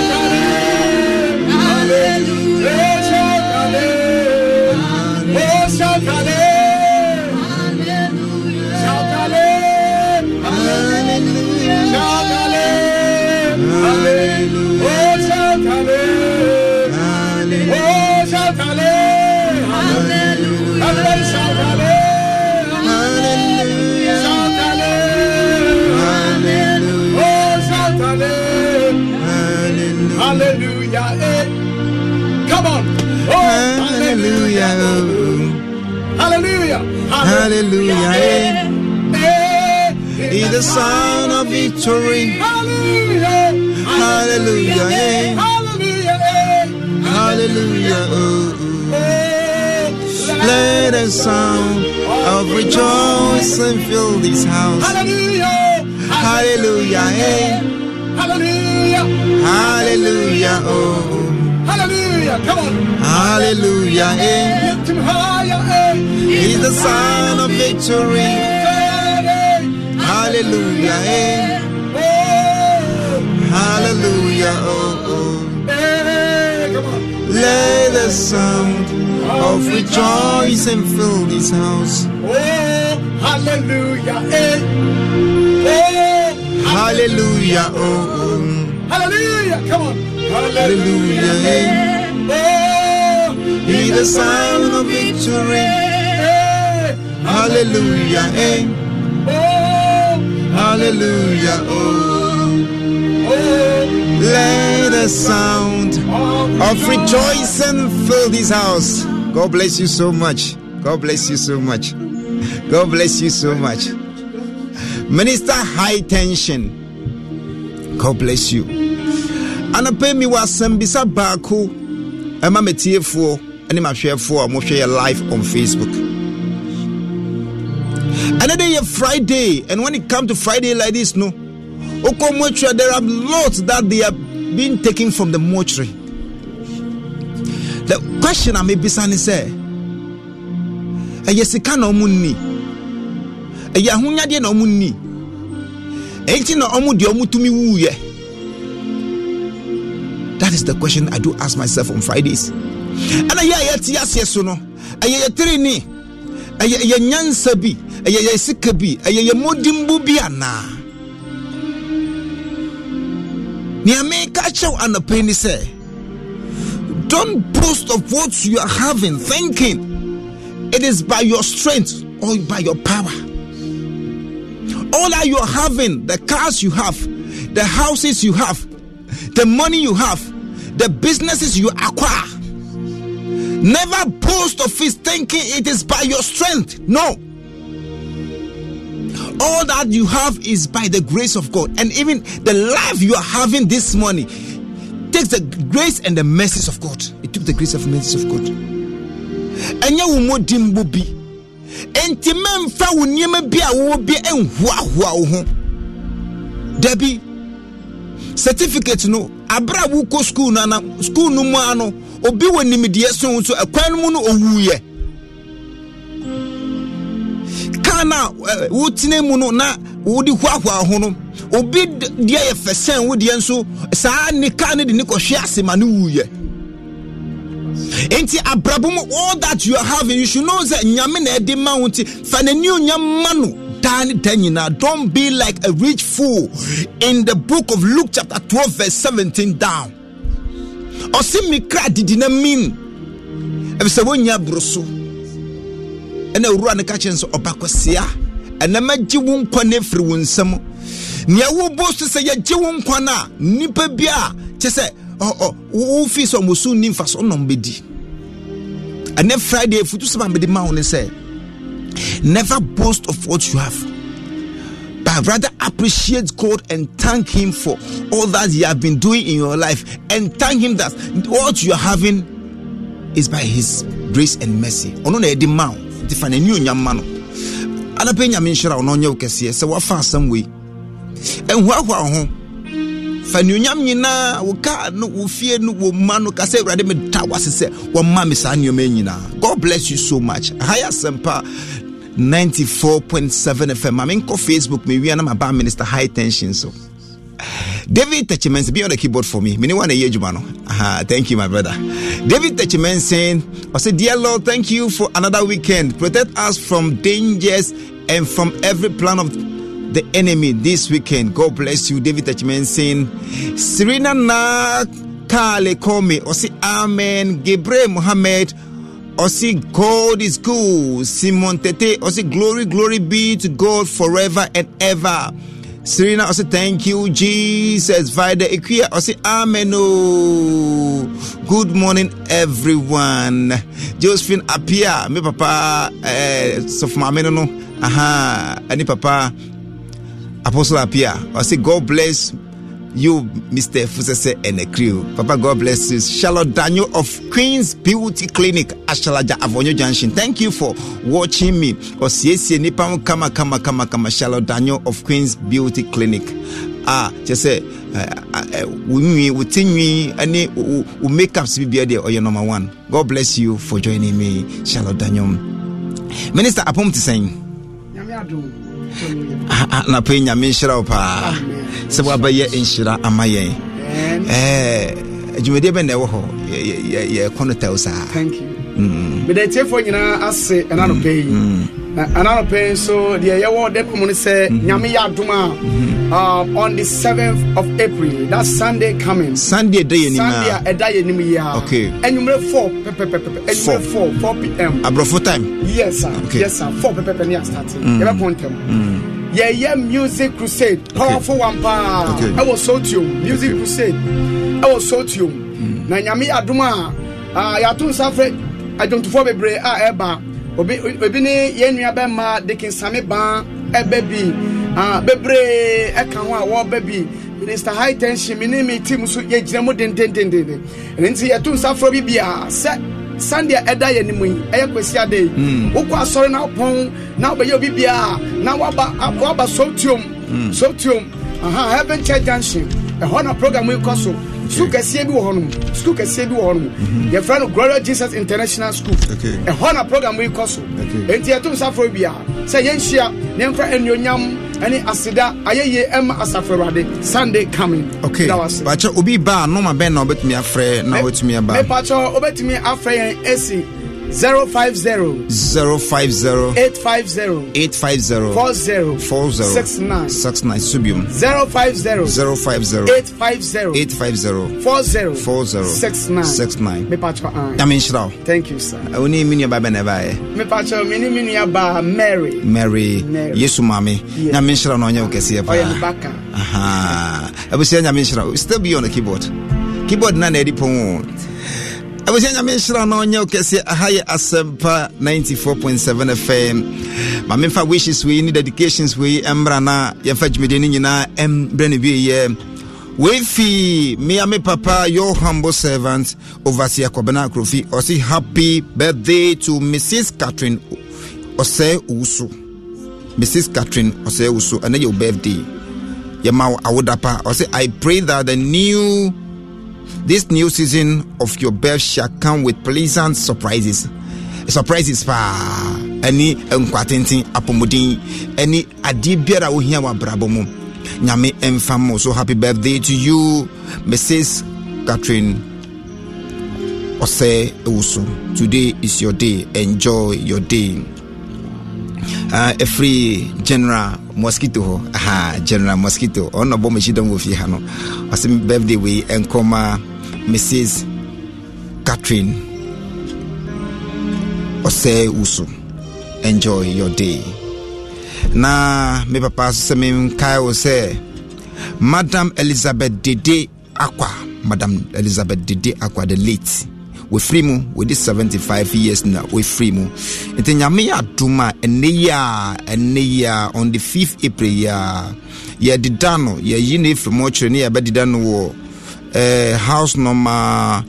Shout hallelujah. Oh, shout hallelujah. Hallelujah. Come on. Oh, hallelujah. Hallelujah. Hallelujah. Is the sound of victory. Hallelujah. Hallelujah. Hallelujah. Let the sound of rejoicing fill this house. Hallelujah. Hallelujah. Hallelujah. Hallelujah. Oh. Hallelujah. Come on. Hallelujah. Lift him higher. Is the sign of victory. Hallelujah. Hallelujah. Oh. Come on. Let the sound of rejoicing fill this house. Oh, hallelujah. Hallelujah. Oh. Hallelujah. Come on. Hallelujah. Oh, He's the sound of victory. Hallelujah. Oh, hallelujah. Oh. Let the sound of rejoicing fill this house. God bless you so much. God bless you so much. God bless you so much. Minister High Tension. God bless you. Anapɛ mi wa sambisa baako ɛma metiefo ɛne mahwɛfo a mo hwɛ live on Facebook. Another day Friday, and when it comes to Friday like this, no, there are lots that they are being taken from the mortuary. The question I may be saying is, "Yesika no munni, yahunya de no munni, enti no omu de omu tumi wuye." That is the question I do ask myself on Fridays. And I hear yes no, I trini, I nyansa bi, I sika bi, I modimbu bi ana. Ni make catch out and the penny say, don't boast of what you are having, thinking it is by your strength or by your power. All that you are having, the cars you have, the houses you have, the money you have, the businesses you acquire. Never boast of it thinking it is by your strength. No. All that you have is by the grace of God. And even the life you are having this morning takes the grace and the mercies of God. It took the grace and mercies of God. And you will more dimbubi. And Timem fa will never be a will be and wow. Debbie certificate no abra wuko school na school no mu ano obi woni medie so a kwan mu no owuye kana wutine mu no na wodi hwahwa ho no obi die ye fesen wodi enso saa ni ka ne de ni kohwe asema ne wuye enti abrabum all that you are having you should know that nyame na e de ma wonti fa na ni onyama no. Don't be like a rich fool in the book of Luke chapter 12 verse 17 down. Osimikra didina mean ebise wonya broso ena owura ne ka chenso obakosia ena magye wo nkwa na firi wo nsam nia wo boast se ye gye wo nkwa na nipa bia chese wo fi so mosu ni mfa so nombedi ena Friday futu se ba me de ma wo ne say never boast of what you have, but rather appreciate God and thank Him for all that He has been doing in your life, and thank Him that what you are having is by His grace and mercy. Ono na edi ma ti fa na ni onyama no ana pe nyame nhira ono nya ukese se wa fa asam we enhuahua ho fa nyunyam nyina wo ka no wo fie no wo ma no ka se urade me da wase se wo ma me sa nyoma nyina. God bless you so much. Higher Semper 94.7 FM. I'm in Facebook me we na my bar minister high tension so. David Techimense, be on the keyboard for me. Many want a year, Jumano. Thank you, my brother. David Techimense saying, I said, dear Lord, thank you for another weekend. Protect us from dangers and from every plan of the enemy this weekend. God bless you, David Techimense saying, Serena na Kale Komi, or say Amen, Gabriel Mohammed, or say God is good, Simon Tete, or say glory be to God forever and ever. Serena, I say thank you, Jesus. Vida Equia, I say amen. Oh, good morning, everyone. Josephine Apia, me papa, Sofma Menono, any papa, Apostle Apia. I say God bless you, Mr. Fusese and the crew. Papa, God bless you. Charlotte Daniel of Queen's Beauty Clinic, Ashalaja Avonyo Junction. Thank you for watching me. Osiesi Nipam kama Charlotte Daniel of Queen's Beauty Clinic. Just say we any makeups be there or your number one. God bless you for joining me, Charlotte Daniel. Minister Apom to saying. Na pe nyame nhyira pa se wa ba ye nhyira amaye adwumede be na wo ho ye konotel sa. Thank you. Me dey tell for nyina ase enano pay so the ye wo dem mo say nyame ya adoma on the 7th of April, that's Sunday coming. Sunday day ni ma. Sunday a day ni ya. Okay. Enumere 4 p.m. Abrofo time. Yes sir. Okay. Yes sir. 4 p.m. ya starting. Ebe pontem. Yeah, music crusade. Powerful one pa. I was so tuned. Music crusade. I was so tuned. Na nyame adoma ya tun safre adontifo bebre eba. Obi ni yenua be ma de kinsame ban ebebi. Bebre eka ho a wo baby Minister High Tension me team so ye giramo den nti ye tun safro bibia se Sunday eda ye nimu eye kwesi ade ukọ asori na pon na obe ye bibia na waba sotium Heaven Church Junction e ho program we koso school kese bi wo hono your friend Gloria Jesus International School e ho program we koso enti ye tun safro bibia se ye nhia ne mfa enyonyam any asida ayeye em asafrade Sunday coming. Okay. Bacha obi ba no ma ben na obetumi afre na obetumi aba. Me bacha obetumi afre yan AC 050 850 40 69 subium 050 850 40 69 me bacha amen shira. Thank you sir. Oni mini ba be na ba e me bacha mini ba Mary Yesu mami na me shira no nya okese pa abusia nya me shira still be on the keyboard na edi pon I was saying, I'm on your case. Higher Semper 94.7 FM. My member wishes we need dedications. We embrana ya fetch me denina Brenebi. We fee me and papa, your humble servant, overseer Kobana Krofi, or say happy birthday to Mrs. Catherine Ose Usu. Mrs. Catherine Ose Usu, and your birthday. Yamau Awodapa, or say I pray that this new season of your birth shall come with pleasant surprises pa any enkwatenti apomodin any adibiara wo hia wa brabomo nyame emfamo. So happy birthday to you Mrs. Catherine Ose Usu. Today is your day, enjoy your day. A free General Mosquito General Mosquito on bo me shidon wo fi ha no asim birthday we enkoma Mrs. Catherine Ose Usu. Enjoy your day. Na me papa se me kai o se Madam Elizabeth Dede Aqua the late we free mu with this 75 years now we free mu enti nyame ya duma ene ya on the 5th April ya didano ya yine from mochre ne ya bedidano wo house number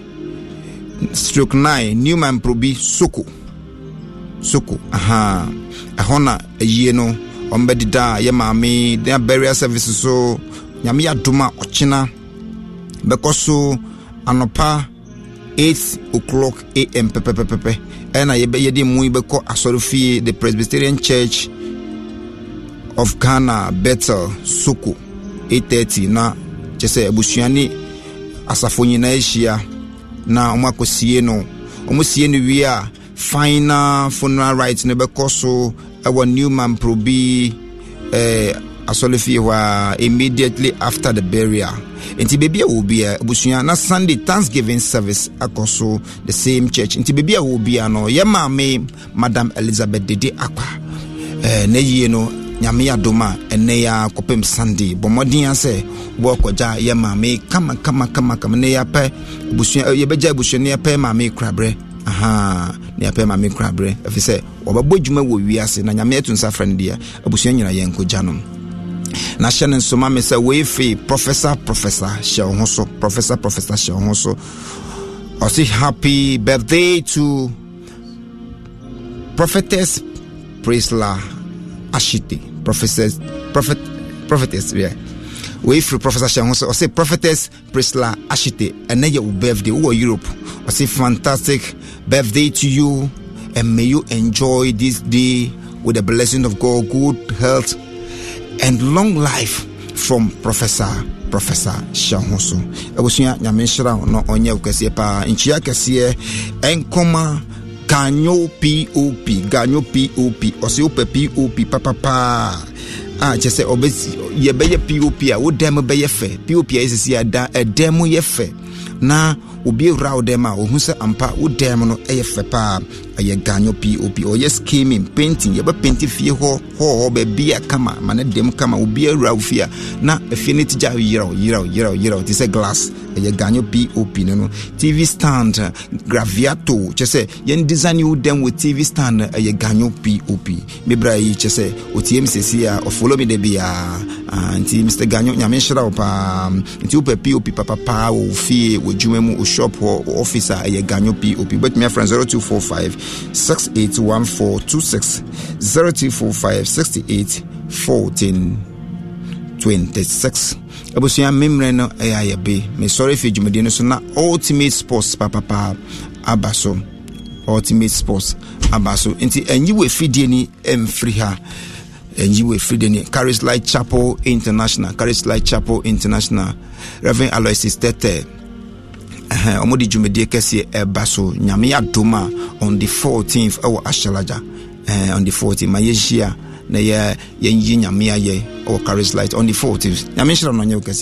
A191/9 Newman Probi Soko ehona eyie no ombedida ye maame their burial services so nyame adoma ochina bekoso anopa 8 a.m. pepepepepe ena yedi mu ibeko asorofie the Presbyterian Church of Ghana Bethel Soko 8:30 na chese ebusuani asafo nyina ehia na omakosie no omosie no wi a final funeral rites ne bekoso our Newman Probi asolofie wa immediately after the burial. Inti baby will be a busua na Sunday Thanksgiving service akoso the same church. Inti baby will be no ye mame Madam Elizabeth Dede Akwa ne ye no nyame adoma ene ya kopem Sunday bomodin ase wo koja ye mame kama ne ya pe busua ye beja busua ne ya pe mame krabre aha ne ya pe mame krabre afise obabo djuma wo wiase na nyame etunsa frane dia abusua nyina ye nkoja no na shannon so mama say we free professor Shehonso professor Shehonso I say happy birthday to prophetess Priscilla Ashite prophetess yeah we free professor Shehonso I say prophetess Priscilla Ashite and your birthday over Europe I say fantastic birthday to you and may you enjoy this day with the blessing of God, good health and long life from Professor Shehonso. Ebusuya nyame shira no onye ukese pa nchia kese enkoma ganyo pop ose upe pop papa chese obesi ye beye pop a wo dem beye fe pop isisi ada edem ye fe na obi raw dem a ohun se ampa wo dem no eye fe pa aye ganyo pop o yes scheming painting ye ba painting fie ho be bia kama mane dem kama obi raw fie na afie ne tija yiraw ti say glass aye ganyo pop no TV stand graviato chese yen design you dem with TV stand aye ganyo pop me bra yi chese otiem sesi a follow me de bia anti Mr Ganyo nyame shira opa nti upe pop papa o fie wo djuma mu o shop or officer aye ganyo pop but my friend 0245 681426 0245 68 14 26 abusuya memre no ayabe me sorry for djumadi no so na ultimate sports papa abaso ultimate sports abaso nti anyi we fidie ni emfri ha enyi we free the Caris Light Chapel International Reverend Aloysius Tete omodi jumedie kese ebaso nyame adoma on the 14th our Ashalaja on the 14th mayeshia na ye nyame aye our Caris Light on the 14th nyame shira no nye kese